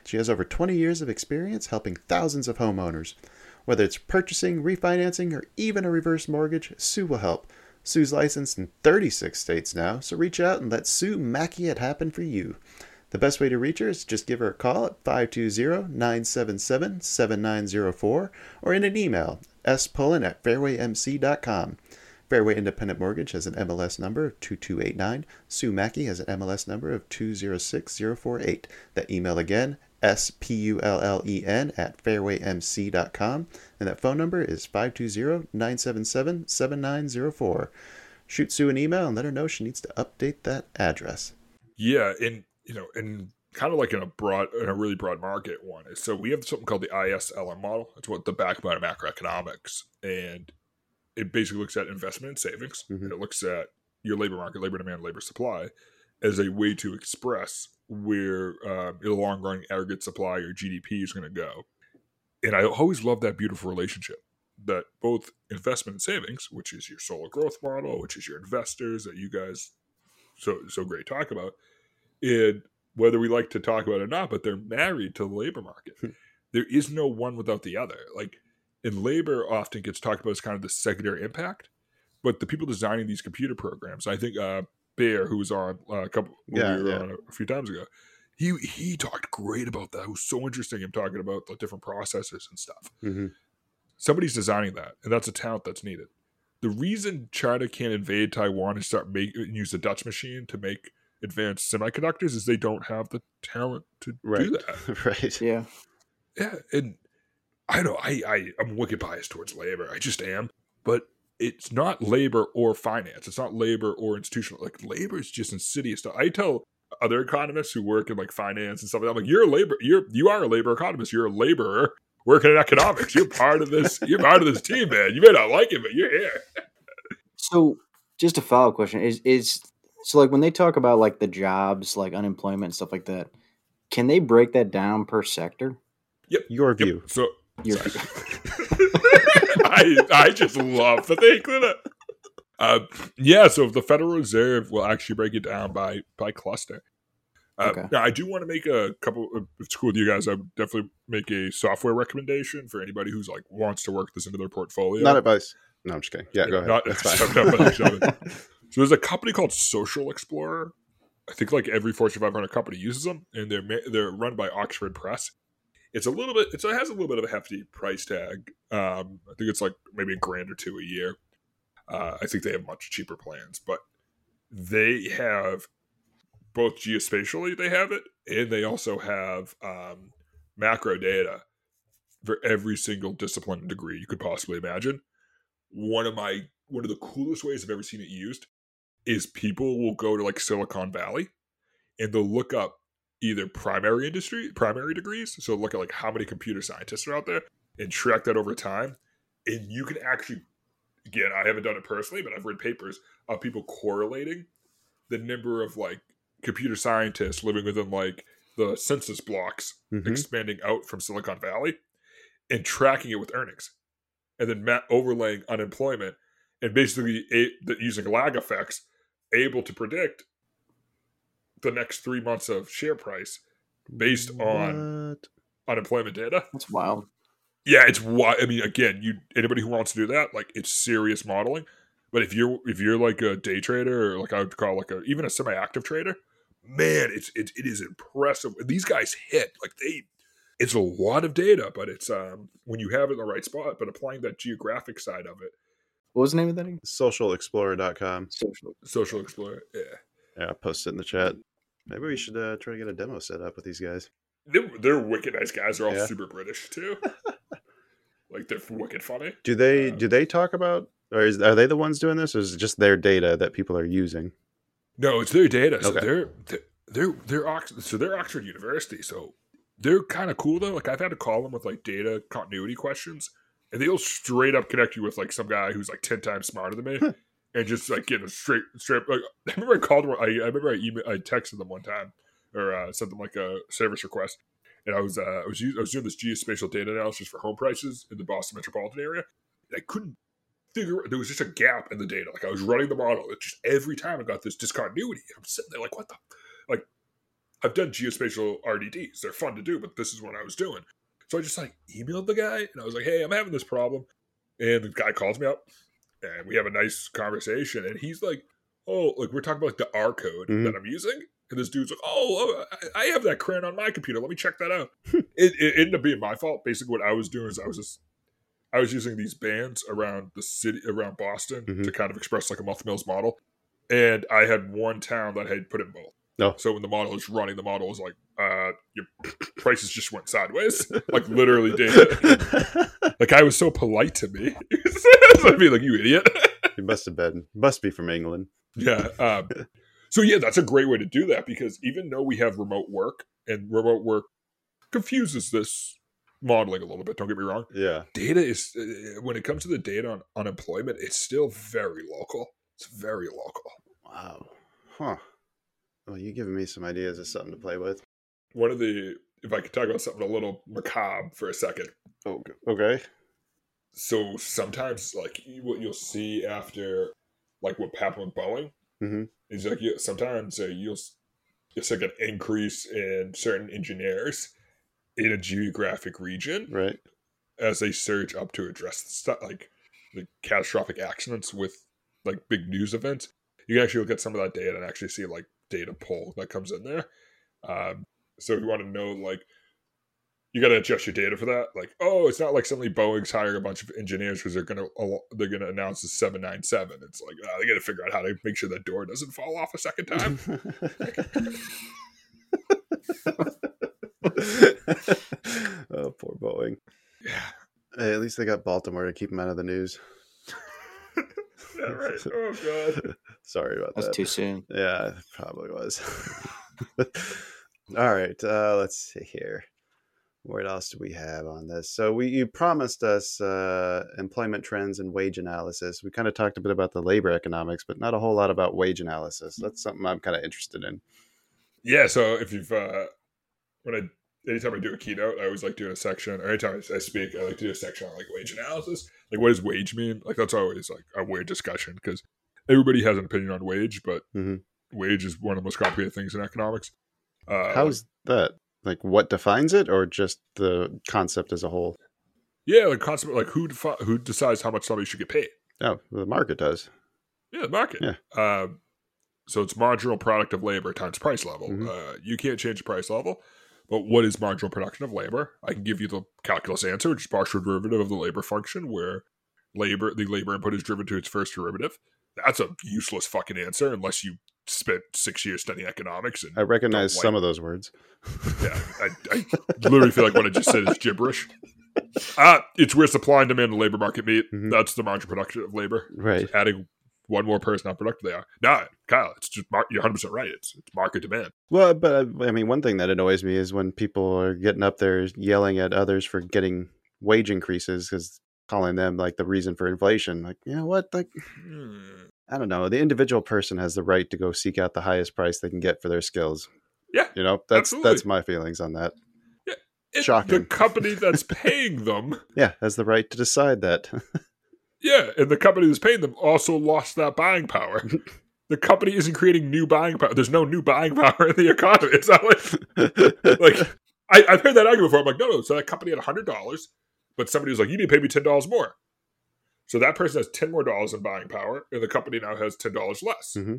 She has over twenty years of experience helping thousands of homeowners. Whether it's purchasing, refinancing, or even a reverse mortgage, Sue will help. Sue's licensed in thirty-six states now, so reach out and let Sue Mackey it happen for you. The best way to reach her is just give her a call at five two zero, nine seven seven, seven nine zero four or in an email, spullen at fairway m c dot com. Fairway Independent Mortgage has an M L S number of two two eight nine. Sue Mackey has an M L S number of two zero six zero four eight. That email again, S P U L L E N at fairway m c dot com. And that phone number is five two zero, nine seven seven, seven nine zero four. Shoot Sue an email and let her know she needs to update that address. Yeah, and you know, and kind of like in a broad, in a really broad market one is, so we have something called the I S L M model. It's what the backbone of macroeconomics, and it basically looks at investment and savings, mm-hmm. and it looks at your labor market, labor demand, labor supply, as a way to express where uh, the long-run aggregate supply or G D P is going to go. And I always love that beautiful relationship that both investment and savings, which is your solo growth model, which is your investors that you guys so so great talk about, and whether we like to talk about it or not, but they're married to the labor market. There is no one without the other. Like, and labor often gets talked about as kind of the secondary impact, but the people designing these computer programs, I think uh, Bear, who was on uh, a couple, yeah, we were yeah. on a, a few times ago, he he talked great about that. It was so interesting, him talking about the different processes and stuff. Mm-hmm. Somebody's designing that, and that's a talent that's needed. The reason China can't invade Taiwan and start make use the Dutch machine to make advanced semiconductors is they don't have the talent to right. do that. Right. Yeah. Yeah, and I know I, I I'm wicked biased towards labor. I just am, but it's not labor or finance. It's not labor or institutional. Like, labor is just insidious stuff. I tell other economists who work in like finance and stuff like that, I'm like, you're a labor, you're you are a labor economist. You're a laborer working in economics. You're part of this. You're part of this team, man. You may not like it, but you're here. So, just a follow-up question is is so like when they talk about like the jobs, like unemployment and stuff like that, can they break that down per sector? Yep. Your view. Yep. So. Your I I just love that they include it. Uh, yeah, so the Federal Reserve will actually break it down by by cluster. Uh, okay. Now, I do want to make a couple. If it's cool with you guys, I would definitely make a software recommendation for anybody who's like wants to work this into their portfolio. Not advice. No, I'm just kidding. Yeah, go ahead. Not, That's fine. no, no, so there's a company called Social Explorer. I think like every Fortune five hundred company uses them, and they're they're run by Oxford Press. It's a little bit. It's, it has a little bit of a hefty price tag. Um, I think it's like maybe a grand or two a year. Uh, I think they have much cheaper plans, but they have both geospatially. They have it, and they also have um, macro data for every single discipline and degree you could possibly imagine. One of my one of the coolest ways I've ever seen it used is people will go to like Silicon Valley, and they'll look up either primary industry, primary degrees. So look at like how many computer scientists are out there and track that over time. And you can actually, again, I haven't done it personally, but I've read papers of people correlating the number of like computer scientists living within like the census blocks, mm-hmm. expanding out from Silicon Valley and tracking it with earnings. And then ma- overlaying unemployment and basically a- using lag effects, able to predict the next three months of share price based what? on unemployment data. That's wild. Yeah, it's wild. I mean, again, you anybody who wants to do that, like, it's serious modeling. But if you're if you're like a day trader, or like I would call like a even a semi-active trader, man, it's it, it is impressive. These guys hit like they. It's a lot of data, but it's um when you have it in the right spot. But applying that geographic side of it. What was the name of that again? social explorer dot com. Social. Social Explorer. Yeah. Yeah, I'll post it in the chat. Maybe we should uh, try to get a demo set up with these guys. They're, they're wicked nice guys. They're all Yeah. super British too. Like, they're wicked funny. Do they Um, do they talk about, or is, are they the ones doing this, or is it just their data that people are using? No, it's their data. So Okay. they're they're they're, they're Ox- so they're Oxford University. So they're kind of cool though. Like, I've had to call them with like data continuity questions, and they'll straight up connect you with like some guy who's like ten times smarter than me, and just like get a straight straight. Like, I remember I called. I, I remember I email, I texted them one time, or uh, sent them like a service request, and I was uh, I was using, I was doing this geospatial data analysis for home prices in the Boston metropolitan area. And I couldn't figure. There was just a gap in the data. Like, I was running the model. It just every time I got this discontinuity. I'm sitting there like, what the like. I've done geospatial R D Ds. They're fun to do, but this is what I was doing. So I just like emailed the guy and I was like, hey, I'm having this problem. And the guy calls me up and we have a nice conversation. And he's like, oh, like we're talking about like the R code mm-hmm. that I'm using. And this dude's like, oh, I have that crayon on my computer. Let me check that out. it, it ended up being my fault. Basically what I was doing is I was just, I was using these bands around the city, around Boston mm-hmm. to kind of express like a Multimills model. And I had one town that had put in both. No. So when the model was running, the model was like, uh, your prices just went sideways. Like literally did. Like I was so polite to me. I'd be like, you idiot. You must have been, must be from England. Yeah. Um, so yeah, that's a great way to do that because even though we have remote work and remote work confuses this modeling a little bit, don't get me wrong. Yeah. Data is, uh, when it comes to the data on unemployment, it's still very local. It's very local. Wow. Huh. Well, you're giving me some ideas of something to play with. One of the, if I could talk about something a little macabre for a second. Oh, okay. So sometimes, like, what you'll see after, like, what happened with Boeing, mm-hmm. is like, you, sometimes uh, you'll, it's like an increase in certain engineers in a geographic region. Right. As they surge up to address the stuff, like, the catastrophic accidents with, like, big news events. You can actually look at some of that data and actually see, like, data pull that comes in there. Um, so if you want to know, like, you got to adjust your data for that. Like, oh, it's not like suddenly Boeing's hiring a bunch of engineers because they're gonna they're gonna announce the seven ninety-seven. It's like, oh, they got to figure out how to make sure that door doesn't fall off a second time. Oh, poor Boeing. Yeah. Hey, at least they got Baltimore to keep them out of the news. Yeah, right. Oh god. Sorry about That's that. That's too soon. Yeah, it probably was. All right, uh, let's see here. What else do we have on this? So we you promised us uh, employment trends and wage analysis. We kind of talked a bit about the labor economics, but not a whole lot about wage analysis. That's something I'm kind of interested in. Yeah. So if you've uh, when I anytime I do a keynote, I always like doing a section. Or anytime I speak, I like to do a section on like wage analysis. Like, what does wage mean? Like, that's always like a weird discussion because everybody has an opinion on wage, but mm-hmm. wage is one of the most complicated things in economics. Uh, How's that? Like, what defines it, or just the concept as a whole? Yeah, like concept, like who defi- who decides how much somebody should get paid? Oh, the market does. Yeah, the market. Yeah. Um, so it's marginal product of labor times price level. Mm-hmm. Uh, you can't change the price level. But what is marginal production of labor? I can give you the calculus answer, which is partial derivative of the labor function, where labor the labor input is driven to its first derivative. That's a useless fucking answer unless you spent six years studying economics. And I recognize some of those words. Yeah, I, I literally feel like what I just said is gibberish. Uh, it's where supply and demand of the labor market meet. Mm-hmm. That's the marginal production of labor. Right. So adding one more person, how productive they are. No, Kyle, it's just mar- you're one hundred percent right. It's, it's market demand. Well, but I mean, one thing that annoys me is when people are getting up there yelling at others for getting wage increases because calling them like the reason for inflation. Like, you know what? Like, hmm. I don't know. The individual person has the right to go seek out the highest price they can get for their skills. Yeah, you know, that's absolutely. That's my feelings on that. Yeah, it, shocking. The company that's paying them, yeah, has the right to decide that. Yeah, and the company that's paying them also lost that buying power. The company isn't creating new buying power. There's no new buying power in the economy. It's not like, like I, I've heard that argument before. I'm like, no, no. So that company had one hundred dollars, but somebody was like, you need to pay me ten dollars more. So that person has ten more dollars in buying power, and the company now has ten dollars less. Mm-hmm.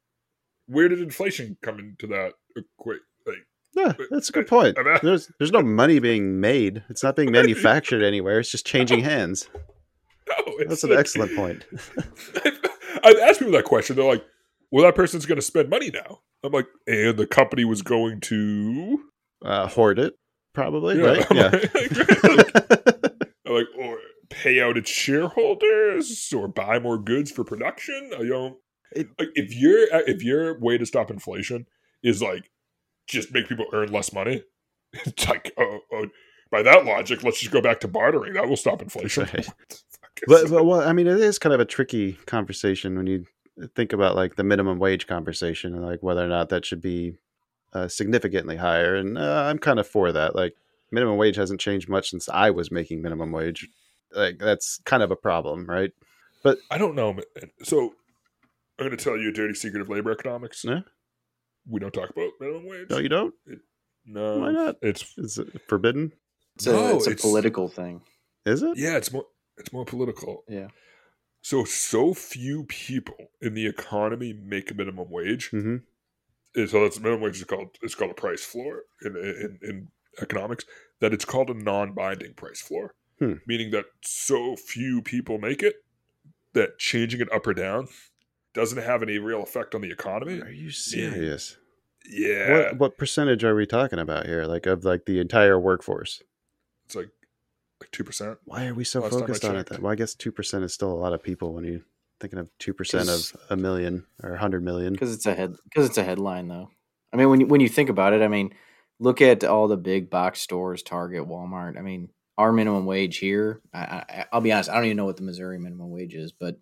Where did inflation come into that equation? Like, yeah, that's a good point. I, there's there's no money being made. It's not being manufactured anywhere. It's just changing no. hands. No, that's an like, excellent point. I've, I've asked people that question. They're like, well, that person's going to spend money now. I'm like, and the company was going to uh, hoard it, probably, yeah, right? I'm yeah. Like, like, I'm like, or pay out its shareholders, or buy more goods for production. You know, it, like if your if your way to stop inflation is like just make people earn less money, it's like, oh, oh by that logic, let's just go back to bartering. That will stop inflation. Right. But, but well, I mean, it is kind of a tricky conversation when you think about like the minimum wage conversation and like whether or not that should be uh, significantly higher. And uh, I'm kind of for that. Like minimum wage hasn't changed much since I was making minimum wage. Like that's kind of a problem, right? But I don't know. So I'm going to tell you a dirty secret of labor economics. Yeah. we don't talk about minimum wage. No, you don't? It, no. Why not? It's Is it forbidden? It's a, no, it's a it's, political thing. Is it? Yeah, it's more it's more political. Yeah. So so few people in the economy make minimum wage. Mm-hmm. And so that's minimum wage is called it's called a price floor in in, in economics. That it's called a non-binding price floor, hmm. meaning that so few people make it that changing it up or down doesn't have any real effect on the economy. Are you serious? Yeah. What what percentage are we talking about here? Like of like the entire workforce? It's like like two percent. Why are we so Last time I focused on it checked. then? Well, I guess two percent is still a lot of people when you thinking of two percent of 'Cause- a million or a hundred million. Because it's a head. Because it's a headline, though. I mean, when you, when you think about it, I mean, look at all the big box stores, Target, Walmart. I mean, our minimum wage here. I, I, I'll be honest. I don't even know what the Missouri minimum wage is, but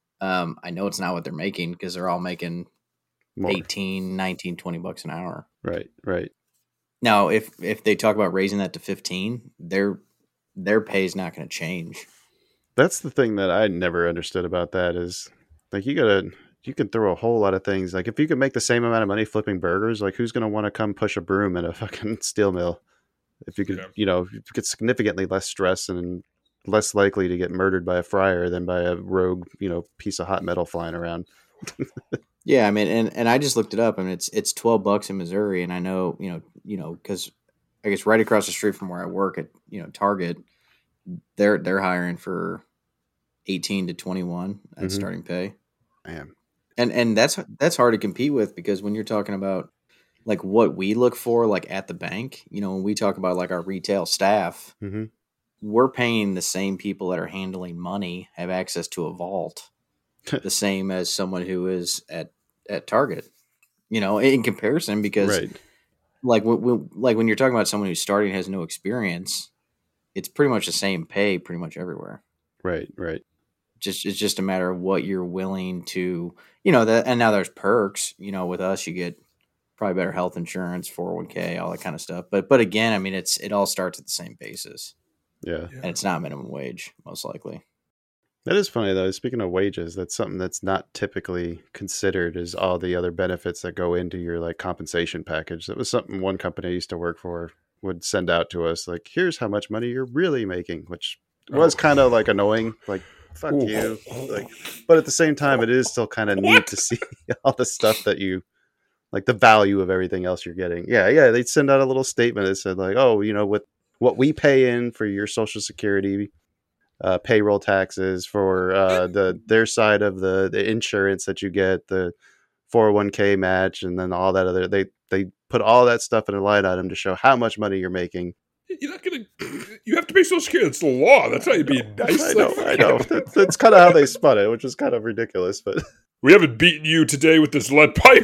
um, I know it's not what they're making because they're all making More. eighteen, nineteen, twenty bucks an hour. Right, right. Now, if if they talk about raising that to fifteen, their their pay is not going to change. That's the thing that I never understood about that is like you gotta you can throw a whole lot of things. Like if you could make the same amount of money flipping burgers, like who's gonna want to come push a broom in a fucking steel mill? If you could, Yeah. you know, if you get significantly less stress and less likely to get murdered by a fryer than by a rogue, you know, piece of hot metal flying around. Yeah, I mean, and, and I just looked it up. I mean, it's it's twelve bucks in Missouri, and I know, you know, you know, because I guess right across the street from where I work at, you know, Target, they're they're hiring for eighteen to twenty one at Mhm. starting pay, Man. and and that's that's hard to compete with because when you're talking about like what we look for, like at the bank, you know, when we talk about like our retail staff, Mm-hmm. we're paying the same people that are handling money have access to a vault, the same as someone who is at at Target, you know, in comparison, because Right. like when, when- like when you're talking about someone who's starting and has no experience, it's pretty much the same pay pretty much everywhere. Right. Right. Just it's just a matter of what you're willing to, you know, that. And now there's perks, you know, with us, you get probably better health insurance, four oh one k, all that kind of stuff. But but again, I mean, it's it all starts at the same basis, Yeah. and it's not minimum wage most likely. That is funny though. Speaking of wages, that's something that's not typically considered is all the other benefits that go into your like compensation package. That was something one company I used to work for would send out to us like, here's how much money you're really making, which was Oh. kind of like annoying. Like, fuck Ooh. you. Like, but at the same time, it is still kind of neat to see all the stuff that you like the value of everything else you're getting. Yeah. Yeah. They'd send out a little statement that said like, oh, you know, with what we pay in for your Social Security, uh, payroll taxes for uh, the their side of the, the insurance that you get, the four oh one k match, and then all that other they they put all that stuff in a line item to show how much money you're making. You're not gonna. You have to pay Social Security. It's the law. That's how you being nice. I know, I know. That, that's kind of how they spun it, which is kind of ridiculous. But We haven't beaten you today with this lead pipe.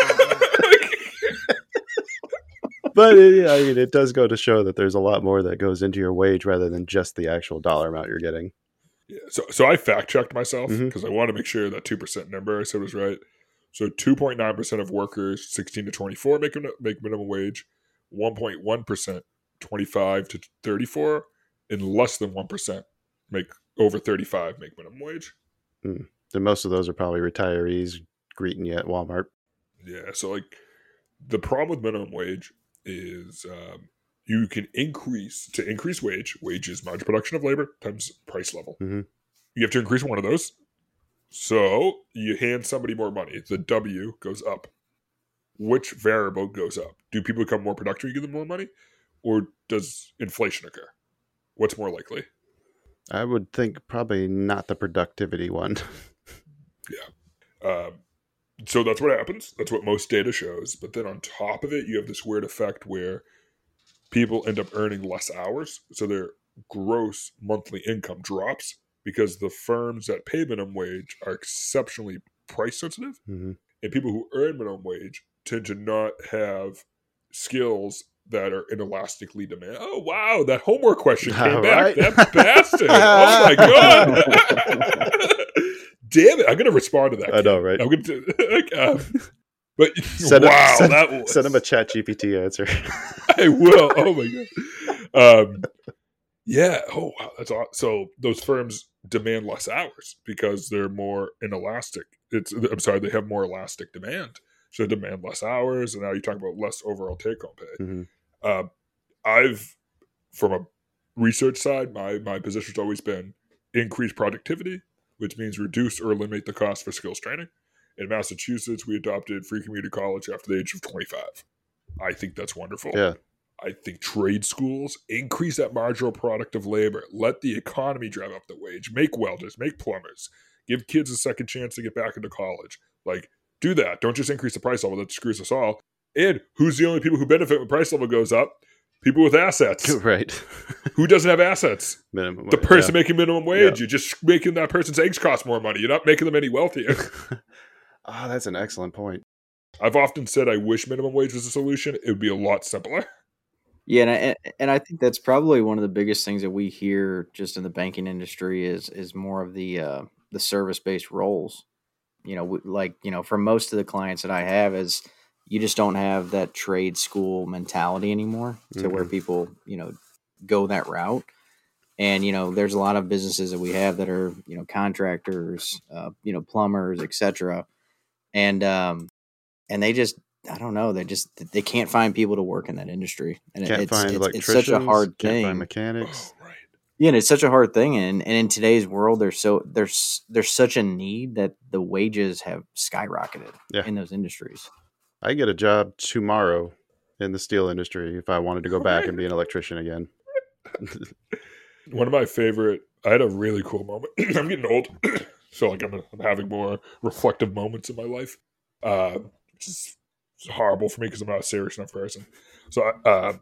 but it, I mean, it does go to show that there's a lot more that goes into your wage rather than just the actual dollar amount you're getting. Yeah, so, so I fact checked myself Mhm. because I want to make sure that two percent number I said was right. So two point nine percent of workers sixteen to twenty-four make make minimum wage, one point one percent twenty-five to thirty-four, and less than one percent make over thirty-five make minimum wage. And most of those are probably retirees greeting you at Walmart. Yeah, so like the problem with minimum wage is um, you can increase to increase wage. Wage is marginal production of labor times price level. Mhm. You have to increase one of those. So you hand somebody more money. The W goes up. Which variable goes up? Do people become more productive? You give them more money, or does inflation occur? What's more likely? I would think probably not the productivity one. Um, so that's what happens. That's what most data shows. But then on top of it, you have this weird effect where people end up earning less hours. So their gross monthly income drops because the firms that pay minimum wage are exceptionally price sensitive. hmm And people who earn minimum wage tend to not have skills that are inelastically demand. Oh, wow. That homework question came All back. right. That bastard. Oh, my God. Damn it! I'm gonna respond to that. I know, kid. right? I'm gonna, do, like, um, but Send, wow, him, send, that was, send him a Chat G P T answer. I will. Oh my god. Um, yeah. Oh wow, that's awesome. So those firms demand less hours because they're more inelastic. It's. I'm sorry, they have more elastic demand. so demand less hours, and now you talk about less overall take-home pay. Mm-hmm. Uh, I've, from a research side, my my position's always been increase productivity, which means reduce or eliminate the cost for skills training. In Massachusetts, we adopted free community college after the age of twenty-five. I think that's wonderful. Yeah. I think trade schools increase that marginal product of labor. Let the economy drive up the wage. Make welders, make plumbers. Give kids a second chance to get back into college. Like, do that. Don't just increase the price level. That screws us all. And who's the only people who benefit when price level goes up? People with assets. Right. Who doesn't have assets? Minimum The wage, person yeah. making minimum wage. Yeah. You're just making that person's eggs cost more money. You're not making them any wealthier. Oh, that's an excellent point. I've often said I wish minimum wage was a solution. It would be a lot simpler. Yeah, and I, and I think that's probably one of the biggest things that we hear just in the banking industry is is more of the uh, the service based roles. You know, like you know, for most of the clients that I have, is you just don't have that trade school mentality anymore to Mm-hmm. where people you know go that route. And you know, there's a lot of businesses that we have that are you know contractors, uh, you know, plumbers, et cetera, and um, and they just I don't know. They just they can't find people to work in that industry, and Can't it's, find it's, electricians. it's such a hard Can't thing. find mechanics. Oh, right. Yeah, and it's such a hard thing, and and in today's world, there's so there's there's such a need that the wages have skyrocketed Yeah. in those industries. I get a job tomorrow in the steel industry if I wanted to go back and be an electrician again. One of my favorite, I had a really cool moment. I'm getting old, so like I'm, I'm having more reflective moments in my life, uh, which is horrible for me because I'm not a serious enough person. So uh,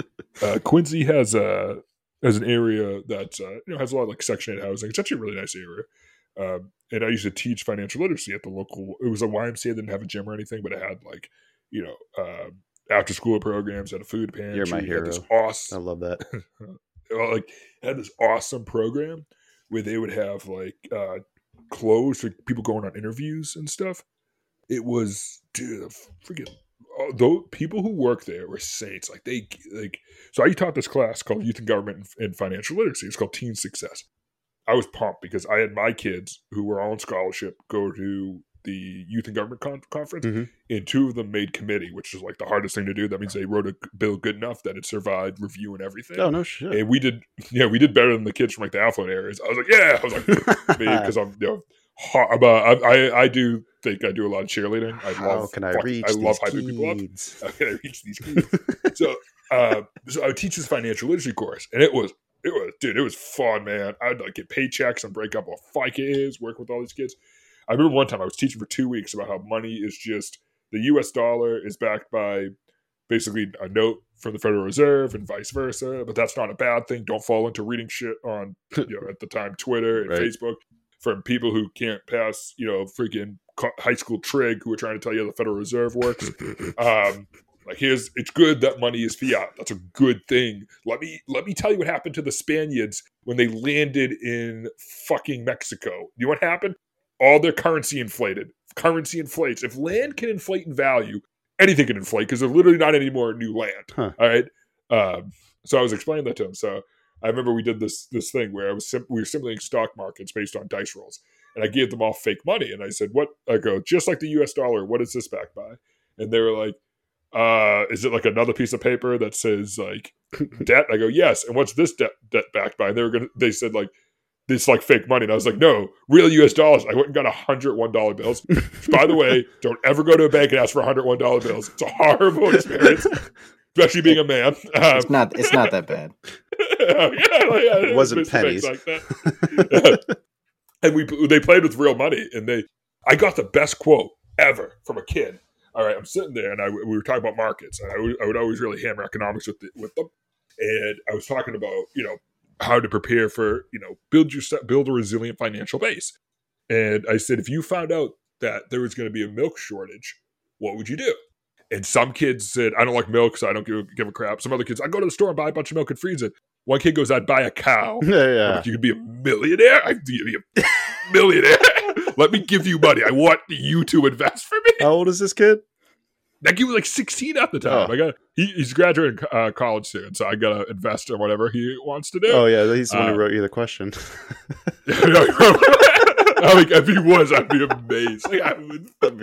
uh, Quincy has a has an area that uh, you know has a lot of like Section eight housing. It's actually a really nice area. Um, and I used to teach financial literacy at the local. It was a Y M C A, didn't have a gym or anything, but it had like you know uh, after school programs, had a food pantry. You're my hero. Had this awesome, I love that. well, like had this awesome program where they would have like uh clothes for people going on interviews and stuff. It was dude freaking uh, though people who work there were saints. Like they like so I taught this class called Youth and Government and, and Financial Literacy. It's called Teen Success. I was pumped because I had my kids who were all on scholarship go to the Youth and Government con- conference, Mm-hmm. and two of them made committee, which is like the hardest thing to do. That means they wrote a bill good enough that it survived review and everything. Oh, no shit. And we did, yeah, we did better than the kids from like the affluent areas. I was like, yeah, I was like, because I'm, you know, hard, I'm, uh, I, I, I do think I do a lot of cheerleading. I How love, can I fuck, reach I love these hyping people up. kids? How can I reach these kids? so, uh, so I would teach this financial literacy course, and it was, it was, dude, it was fun, man. I'd like get paychecks and break up what FICA is, work with all these kids. I remember one time I was teaching for two weeks about how money is just the U S dollar is backed by basically a note from the Federal Reserve and vice versa, but that's not a bad thing. Don't fall into reading shit on, you know, at the time, Twitter and Right. Facebook from people who can't pass, you know, freaking co- high school trig who are trying to tell you how the Federal Reserve works. um, like here's, it's good that money is fiat. That's a good thing. Let me, let me tell you what happened to the Spaniards when they landed in fucking Mexico. You know what happened? All their currency inflated. Currency inflates. If land can inflate in value, anything can inflate because there's literally not any more new land. Huh. All right. Um, so I was explaining that to him. So I remember we did this this thing where I was sim- we were simulating stock markets based on dice rolls, and I gave them all fake money. And I said, "What?" I go, "Just like the U S dollar. What is this backed by?" And they were like, "Uh, is it like another piece of paper that says like debt?" I go, "Yes." And what's this debt debt backed by? And they were gonna. They said like. It's like fake money. And I was like, no, real U S dollars. I went and got one hundred one dollar bills. By the way, don't ever go to a bank and ask for one hundred one dollar bills. It's a horrible experience, especially being a man. Um, It's not it's not that bad. yeah, yeah, It wasn't business pennies. banks like that. And we they played with real money, and they I got the best quote ever from a kid. All right, I'm sitting there, and I we were talking about markets, and I would, I would always really hammer economics with the, with them. And I was talking about you know. how to prepare for, you know, build your build a resilient financial base. And I said, if you found out that there was going to be a milk shortage, what would you do? And some kids said, I don't like milk, so I don't give, give a crap. Some other kids, I go to the store and buy a bunch of milk and freeze it. One kid goes, I'd buy a cow. Yeah, I'm yeah. like, you could be a millionaire? I'd be a millionaire. Let me give you money. I want you to invest for me. How old is this kid? That kid was like sixteen at the time. Oh. I got he, he's graduating uh, college soon, so I got to invest in whatever he wants to do. Oh, yeah. He's the one Uh, who wrote you the question. I mean, if he was, I'd be amazed. Like, I would,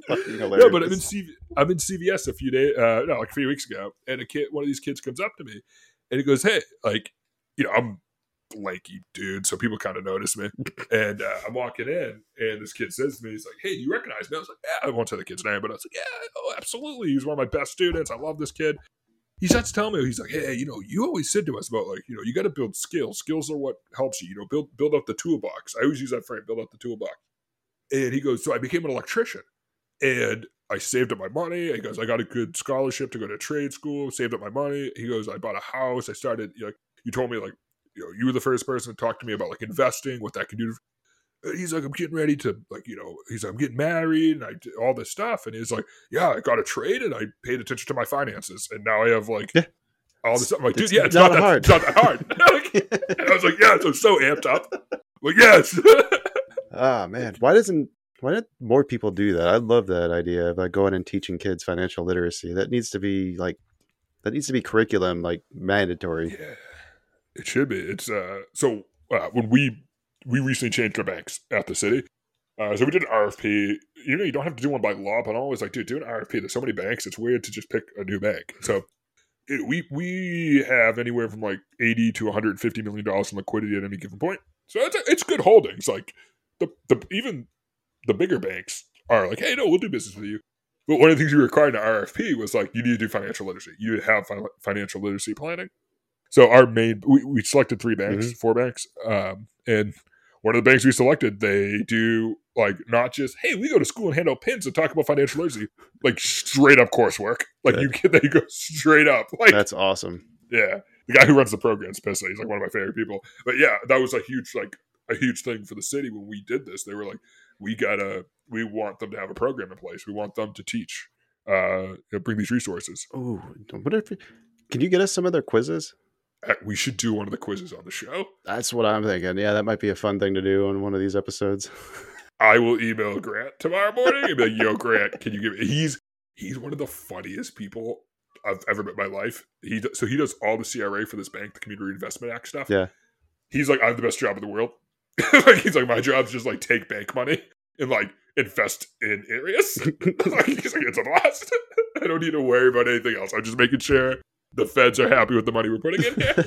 fucking hilarious. No, but I'm in, C V, I'm in C V S a few days, uh, no, like a few weeks ago, and a kid, one of these kids comes up to me, and he goes, "Hey, like, you know, I'm lanky dude, so people kind of notice me." And uh, I'm walking in, and this kid says to me, he's like, "Hey, do you recognize me?" I was like, "Yeah," I won't say the kid's name, but I was like, "Yeah, oh, absolutely. He's one of my best students. I love this kid." He starts telling me, he's like, "Hey, you know, you always said to us about, like, you know, you got to build skills. Skills are what helps you, you know, build build up the toolbox." I always use that frame, build up the toolbox. And he goes, "So I became an electrician, and I saved up my money." He goes, "I got a good scholarship to go to trade school, saved up my money." He goes, "I bought a house. I started, you know, you told me, like, you know, you were the first person to talk to me about, like, investing, what that can do." He's like, "I'm getting ready to, like, you know," he's like, "I'm getting married and I did all this stuff." And he's like, "Yeah, I got a trade and I paid attention to my finances. And now I have, like, yeah. all this stuff." I'm like, "Dude, it's yeah, it's not not, that hard. It's not that hard." And I was like, "Yeah," so I'm so amped up. Like, yes. Ah, man. Why doesn't, why don't more people do that? I love that idea of, like, going and teaching kids financial literacy. That needs to be, like, that needs to be curriculum, like, mandatory. Yeah, it should be. It's, uh, so uh, when we, we recently changed our banks at the city. Uh, so we did an R F P. You know, you don't have to do one by law, but I'm always like, dude, do an R F P. There's so many banks. It's weird to just pick a new bank. So it, we we have anywhere from like eighty to one hundred fifty million dollars in liquidity at any given point. So it's it's good holdings. Like the the even the bigger banks are like, "Hey, no, we'll do business with you." But one of the things we required in R F P was, like, you need to do financial literacy. You need to have fi- financial literacy planning. So our main, we, we selected three banks, mm-hmm. four banks, um, and one of the banks we selected, they do, like, not just, "Hey, we go to school and hand out pins and talk about financial literacy," like, straight up coursework. Like, yeah. you get, they go straight up. Like, that's awesome. Yeah, the guy who runs the program's pissed. He's like one of my favorite people. But yeah, that was a huge, like, a huge thing for the city when we did this. They were like, we gotta, we want them to have a program in place. We want them to teach, uh, you know, bring these resources. Oh, what if? Can you get us some of their quizzes? We should do one of the quizzes on the show. That's what I'm thinking. Yeah, that might be a fun thing to do on one of these episodes. I will email Grant tomorrow morning and be like, "Yo, Grant, can you give me?" He's he's one of the funniest people I've ever met in my life. He so he does all the C R A for this bank, the Community Reinvestment Act stuff. Yeah, he's like, "I have the best job in the world." Like, he's like, "My job is just, like, take bank money and, like, invest in areas." Like, he's like, "It's a blast. I don't need to worry about anything else. I'm just making sure the feds are happy with the money we're putting in here."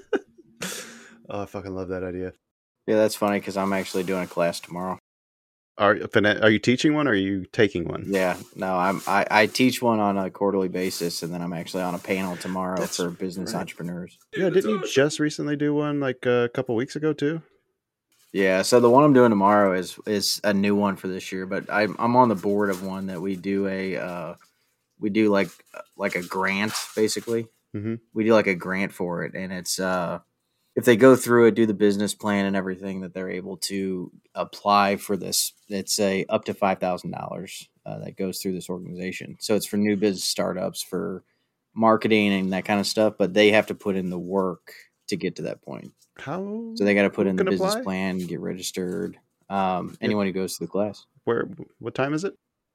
Oh, I fucking love that idea. Yeah, that's funny because I'm actually doing a class tomorrow. Are are you teaching one or are you taking one? Yeah, no, I'm I, I teach one on a quarterly basis, and then I'm actually on a panel tomorrow that's for business right. entrepreneurs. Yeah, didn't you just recently do one like a couple weeks ago too? Yeah, so the one I'm doing tomorrow is is a new one for this year, but I'm I'm on the board of one that we do a uh, we do like like a grant basically. Mm-hmm. We do like a grant for it, and it's uh, if they go through it, do the business plan and everything, that they're able to apply for this. It's a up to five thousand uh, dollars that goes through this organization. So it's for new business startups, for marketing and that kind of stuff, but they have to put in the work to get to that point. How? So they got to put in the business apply? plan, get registered. Um, anyone who goes to the class. Where? What time is it?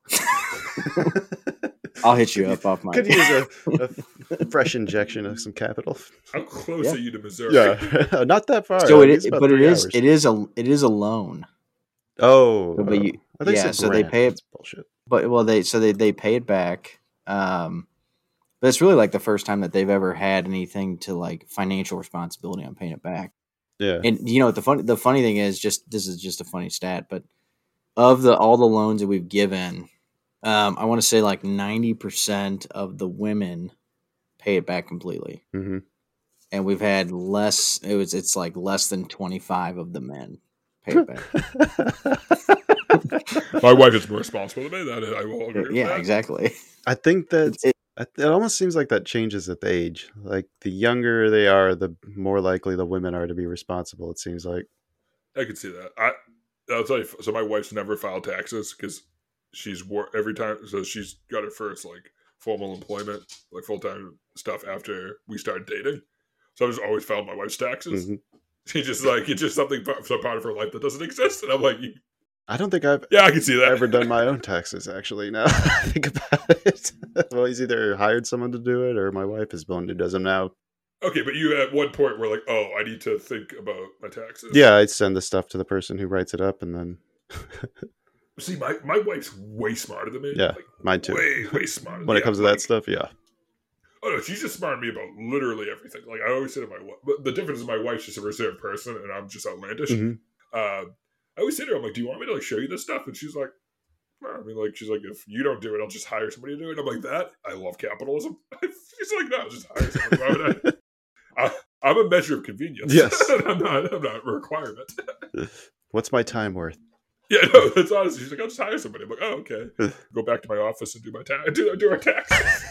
I'll hit you up off my. Could use a, a fresh injection of some capital. How close yeah. are you to Missouri? Yeah, not that far. So it is, but it is hours. it is a it is a loan. Oh, so, but you, I think yeah. So grant. they pay it. That's bullshit. But well, they so they they pay it back. Um, but it's really like the first time that they've ever had anything to like financial responsibility on paying it back. Yeah, and you know the funny the funny thing is, just this is just a funny stat, but of the all the loans that we've given. Um, I want to say like ninety percent of the women pay it back completely. Mm-hmm. And we've had less, it was, it's like less than twenty-five of the men pay it back. My wife is more responsible than me. That I will agree with Yeah, that. exactly. I think that it, it almost seems like that changes with age. Like the younger they are, the more likely the women are to be responsible, it seems like. I can see that. I, I'll tell you, so my wife's never filed taxes because she's wor- every time, so she's got her first like formal employment, like full time stuff after we started dating. So I just always filed my wife's taxes. Mm-hmm. She just like it's just something some part of her life that doesn't exist, and I'm like, I don't think I've yeah, I can see that ever done my own taxes. Actually, now I think about it. Well, he's either hired someone to do it, or my wife is the one who does them now. Okay, but you at one point were like, oh, I need to think about my taxes. Yeah, I send the stuff to the person who writes it up, and then. See, my, my wife's way smarter than me. Yeah, like, mine too. Way, way smarter. When yeah, it comes to like, that stuff, yeah. Oh no, she's just smart than me about literally everything. Like I always say to my wife, but the difference is my wife's just a reserved person, and I'm just outlandish. Mm-hmm. Uh, I always say to her, I'm like, "Do you want me to like show you this stuff?" And she's like, no. I mean, like she's like, "If you don't do it, I'll just hire somebody to do it." I'm like, "That I love capitalism." She's like, "No, just hire somebody." I, I'm a measure of convenience. Yes, I'm not. I'm not a requirement. What's my time worth? Yeah, no, that's honestly. She's like, "I'll just hire somebody." I'm like, "Oh, okay." Go back to my office and do my tax. Do, do our taxes.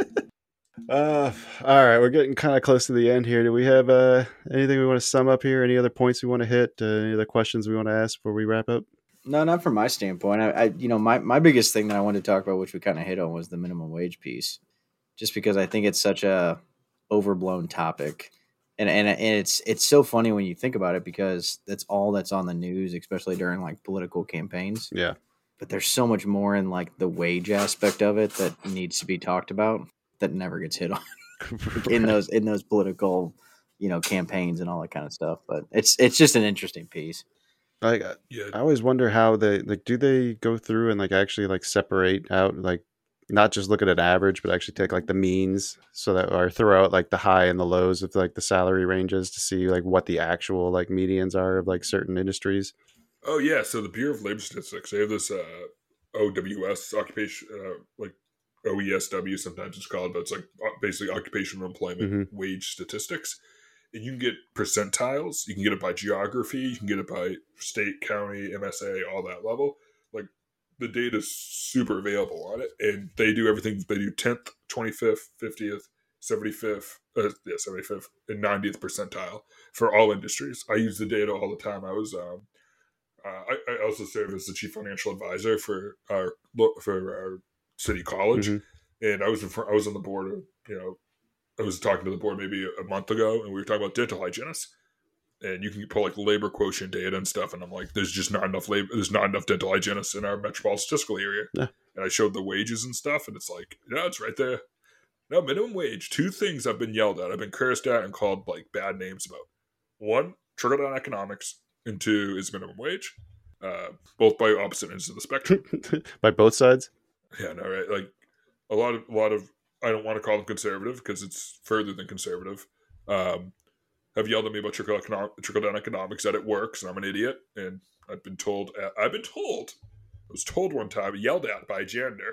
Uh, all right, we're getting kind of close to the end here. Do we have uh, anything we want to sum up here? Any other points we want to hit? Uh, any other questions we want to ask before we wrap up? No, not from my standpoint. I, I you know, my, my biggest thing that I wanted to talk about, which we kind of hit on, was the minimum wage piece, just because I think it's such a overblown topic, and and and it's it's so funny when you think about it because that's all that's on the news, especially during like political campaigns. Yeah, but there's so much more in like the wage aspect of it that needs to be talked about that never gets hit on like, in those in those political, you know, campaigns and all that kind of stuff. But it's it's just an interesting piece. Like yeah. I always wonder how they like. Do they go through and like actually like separate out like not just look at an average, but actually take like the means so that or throw out like the high and the lows of like the salary ranges to see like what the actual like medians are of like certain industries? Oh yeah, so the Bureau of Labor Statistics, they have this uh, O W S occupation uh, like. O E S W sometimes it's called, but it's like basically occupational employment mm-hmm. wage statistics. And you can get percentiles. You can get it by geography. You can get it by state, county, M S A, all that level. Like the data's super available on it. And they do everything. They do tenth, twenty-fifth, fiftieth, seventy-fifth, uh, yeah, seventy-fifth, and ninetieth percentile for all industries. I use the data all the time. I was, um, uh, I, I also serve as the chief financial advisor for our, for our, City College, mm-hmm. and I was in front, I was on the board of, you know, I was talking to the board maybe a month ago, and we were talking about dental hygienists, and you can pull like labor quotient data and stuff, and I'm like, there's just not enough labor, there's not enough dental hygienists in our metropolitan statistical area, yeah. And I showed the wages and stuff, and it's like, yeah, it's right there. No, minimum wage. Two things I've been yelled at, I've been cursed at and called like bad names about. One, trickle down economics, and two is minimum wage, uh, both by opposite ends of the spectrum. By both sides. Yeah, no, right. Like a lot of, a lot of, I don't want to call them conservative because it's further than conservative. Um, have yelled at me about trickle, econo- trickle down economics, that it works, and I'm an idiot. And I've been told, I've been told, I was told one time, yelled at by a janitor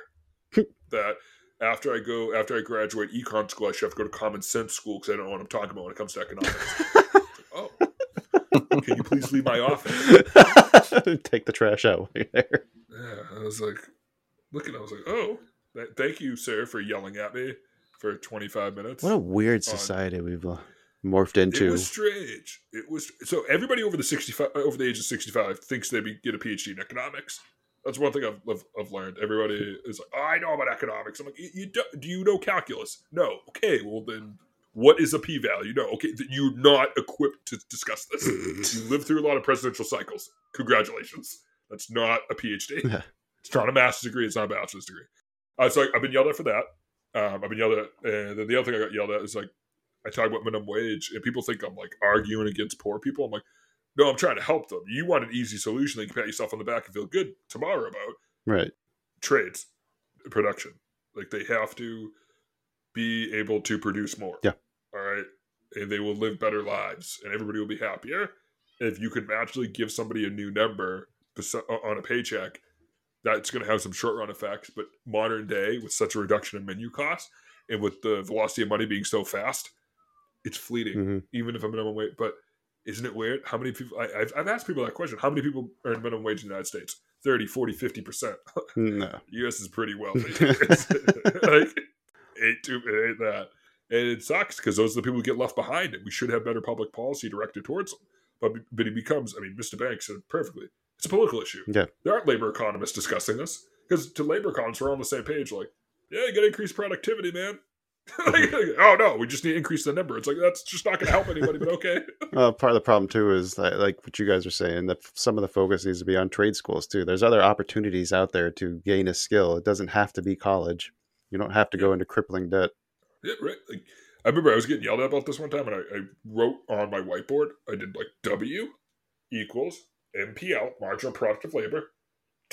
that after I go, after I graduate econ school, I should have to go to common sense school because I don't know what I'm talking about when it comes to economics. Like, oh, can you please leave my office? Take the trash out while you're there. Yeah, I was like. Looking, I was like, "Oh, th- thank you, sir, for yelling at me for twenty-five minutes." What a weird society on... we've uh, morphed into. It was strange. It was so everybody over the sixty-five, over the age of sixty-five, thinks they be, get a PhD in economics. That's one thing I've, I've I've learned. Everybody is like, "Oh, I know about economics." I'm like, "You, you do, do you know calculus?" No. Okay, well then, what is a p-value? No. Okay, you're not equipped to discuss this. You lived through a lot of presidential cycles. Congratulations. That's not a PhD. It's not a master's degree. It's not a bachelor's degree. Uh, so I, I've been yelled at for that. Um, I've been yelled at. And then the other thing I got yelled at is like, I talk about minimum wage and people think I'm like arguing against poor people. I'm like, no, I'm trying to help them. You want an easy solution that you can pat yourself on the back and feel good tomorrow about. Right. Trades, production. Like they have to be able to produce more. Yeah. All right. And they will live better lives and everybody will be happier. If you could actually give somebody a new number on a paycheck, that's going to have some short-run effects, but modern day, with such a reduction in menu costs, and with the velocity of money being so fast, it's fleeting, mm-hmm. even if a minimum wage. But isn't it weird? How many people, I, I've, I've asked people that question, how many people earn minimum wage in the United States? thirty, forty, fifty percent. No. The U S is pretty wealthy. Like, ain't, too, it ain't that. And it sucks, because those are the people who get left behind, and we should have better public policy directed towards them. But, but it becomes, I mean, Mister Banks said it perfectly, it's a political issue. Yeah. There aren't labor economists discussing this. Because to labor economists, we're all on the same page. Like, yeah, you got to increase productivity, man. Like, oh, no, we just need to increase the number. It's like, that's just not going to help anybody, but okay. Well, part of the problem, too, is that, like what you guys are saying, that some of the focus needs to be on trade schools, too. There's other opportunities out there to gain a skill. It doesn't have to be college. You don't have to go into crippling debt. Yeah, right. Like, I remember I was getting yelled at about this one time, and I, I wrote on my whiteboard, I did like W equals M P L, marginal productive labor,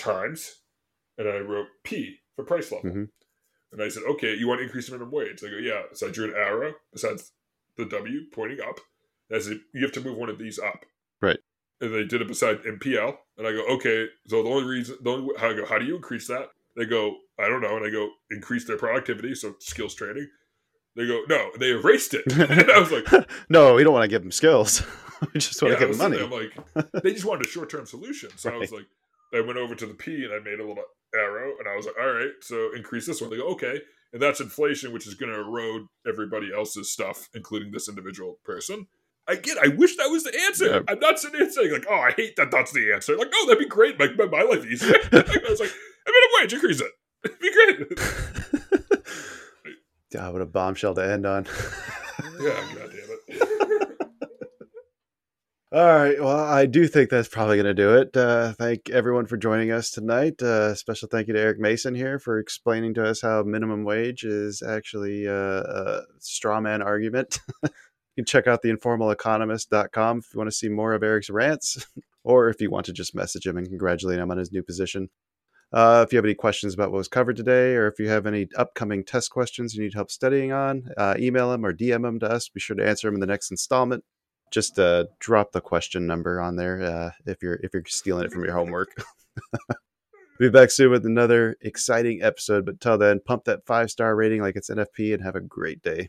times, and I wrote P for price level. Mm-hmm. And I said, okay, you want to increase the minimum wage? They go, yeah. So I drew an arrow besides the W pointing up. And I said, you have to move one of these up. Right. And they did it beside M P L. And I go, okay, so the only reason, the only, I go, how do you increase that? They go, I don't know. And I go, increase their productivity, so skills training. They go, no, they erased it. And I was like, no, we don't want to give them skills. We just want yeah, to give them money. There, I'm like, they just wanted a short-term solution. So right. I was like, I went over to the P and I made a little arrow, and I was like, all right, so increase this one. They go, okay. And that's inflation, which is going to erode everybody else's stuff, including this individual person. I get, I wish that was the answer. Yeah. I'm not sitting here saying, like, oh, I hate that that's the answer. Like, oh, that'd be great. Make my, my life easier. I was like, minimum wage, increase it. It'd be great. God, what a bombshell to end on. Yeah, God damn it. All right. Well, I do think that's probably going to do it. Uh, thank everyone for joining us tonight. Uh, special thank you to Eric Mason here for explaining to us how minimum wage is actually uh, a straw man argument. You can check out the informal economist dot com if you want to see more of Eric's rants, or if you want to just message him and congratulate him on his new position. Uh, if you have any questions about what was covered today, or if you have any upcoming test questions you need help studying on, uh, email them or D M them to us. Be sure to answer them in the next installment. Just uh, drop the question number on there uh, if you're if you're stealing it from your homework. We'll be back soon with another exciting episode. But till then, pump that five-star rating like it's N F P and have a great day.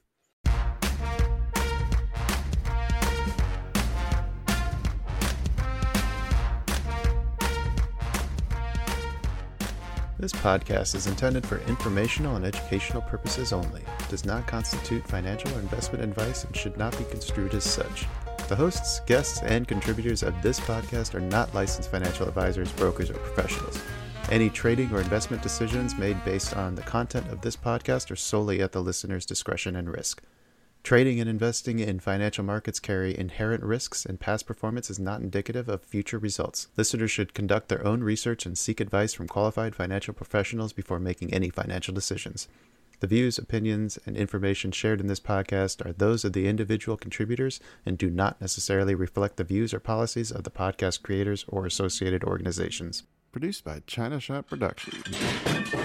This podcast is intended for informational and educational purposes only. It does not constitute financial or investment advice and should not be construed as such. The hosts, guests, and contributors of this podcast are not licensed financial advisors, brokers, or professionals. Any trading or investment decisions made based on the content of this podcast are solely at the listener's discretion and risk. Trading and investing in financial markets carry inherent risks, and past performance is not indicative of future results. Listeners should conduct their own research and seek advice from qualified financial professionals before making any financial decisions. The views, opinions, and information shared in this podcast are those of the individual contributors and do not necessarily reflect the views or policies of the podcast creators or associated organizations. Produced by China Shop Productions.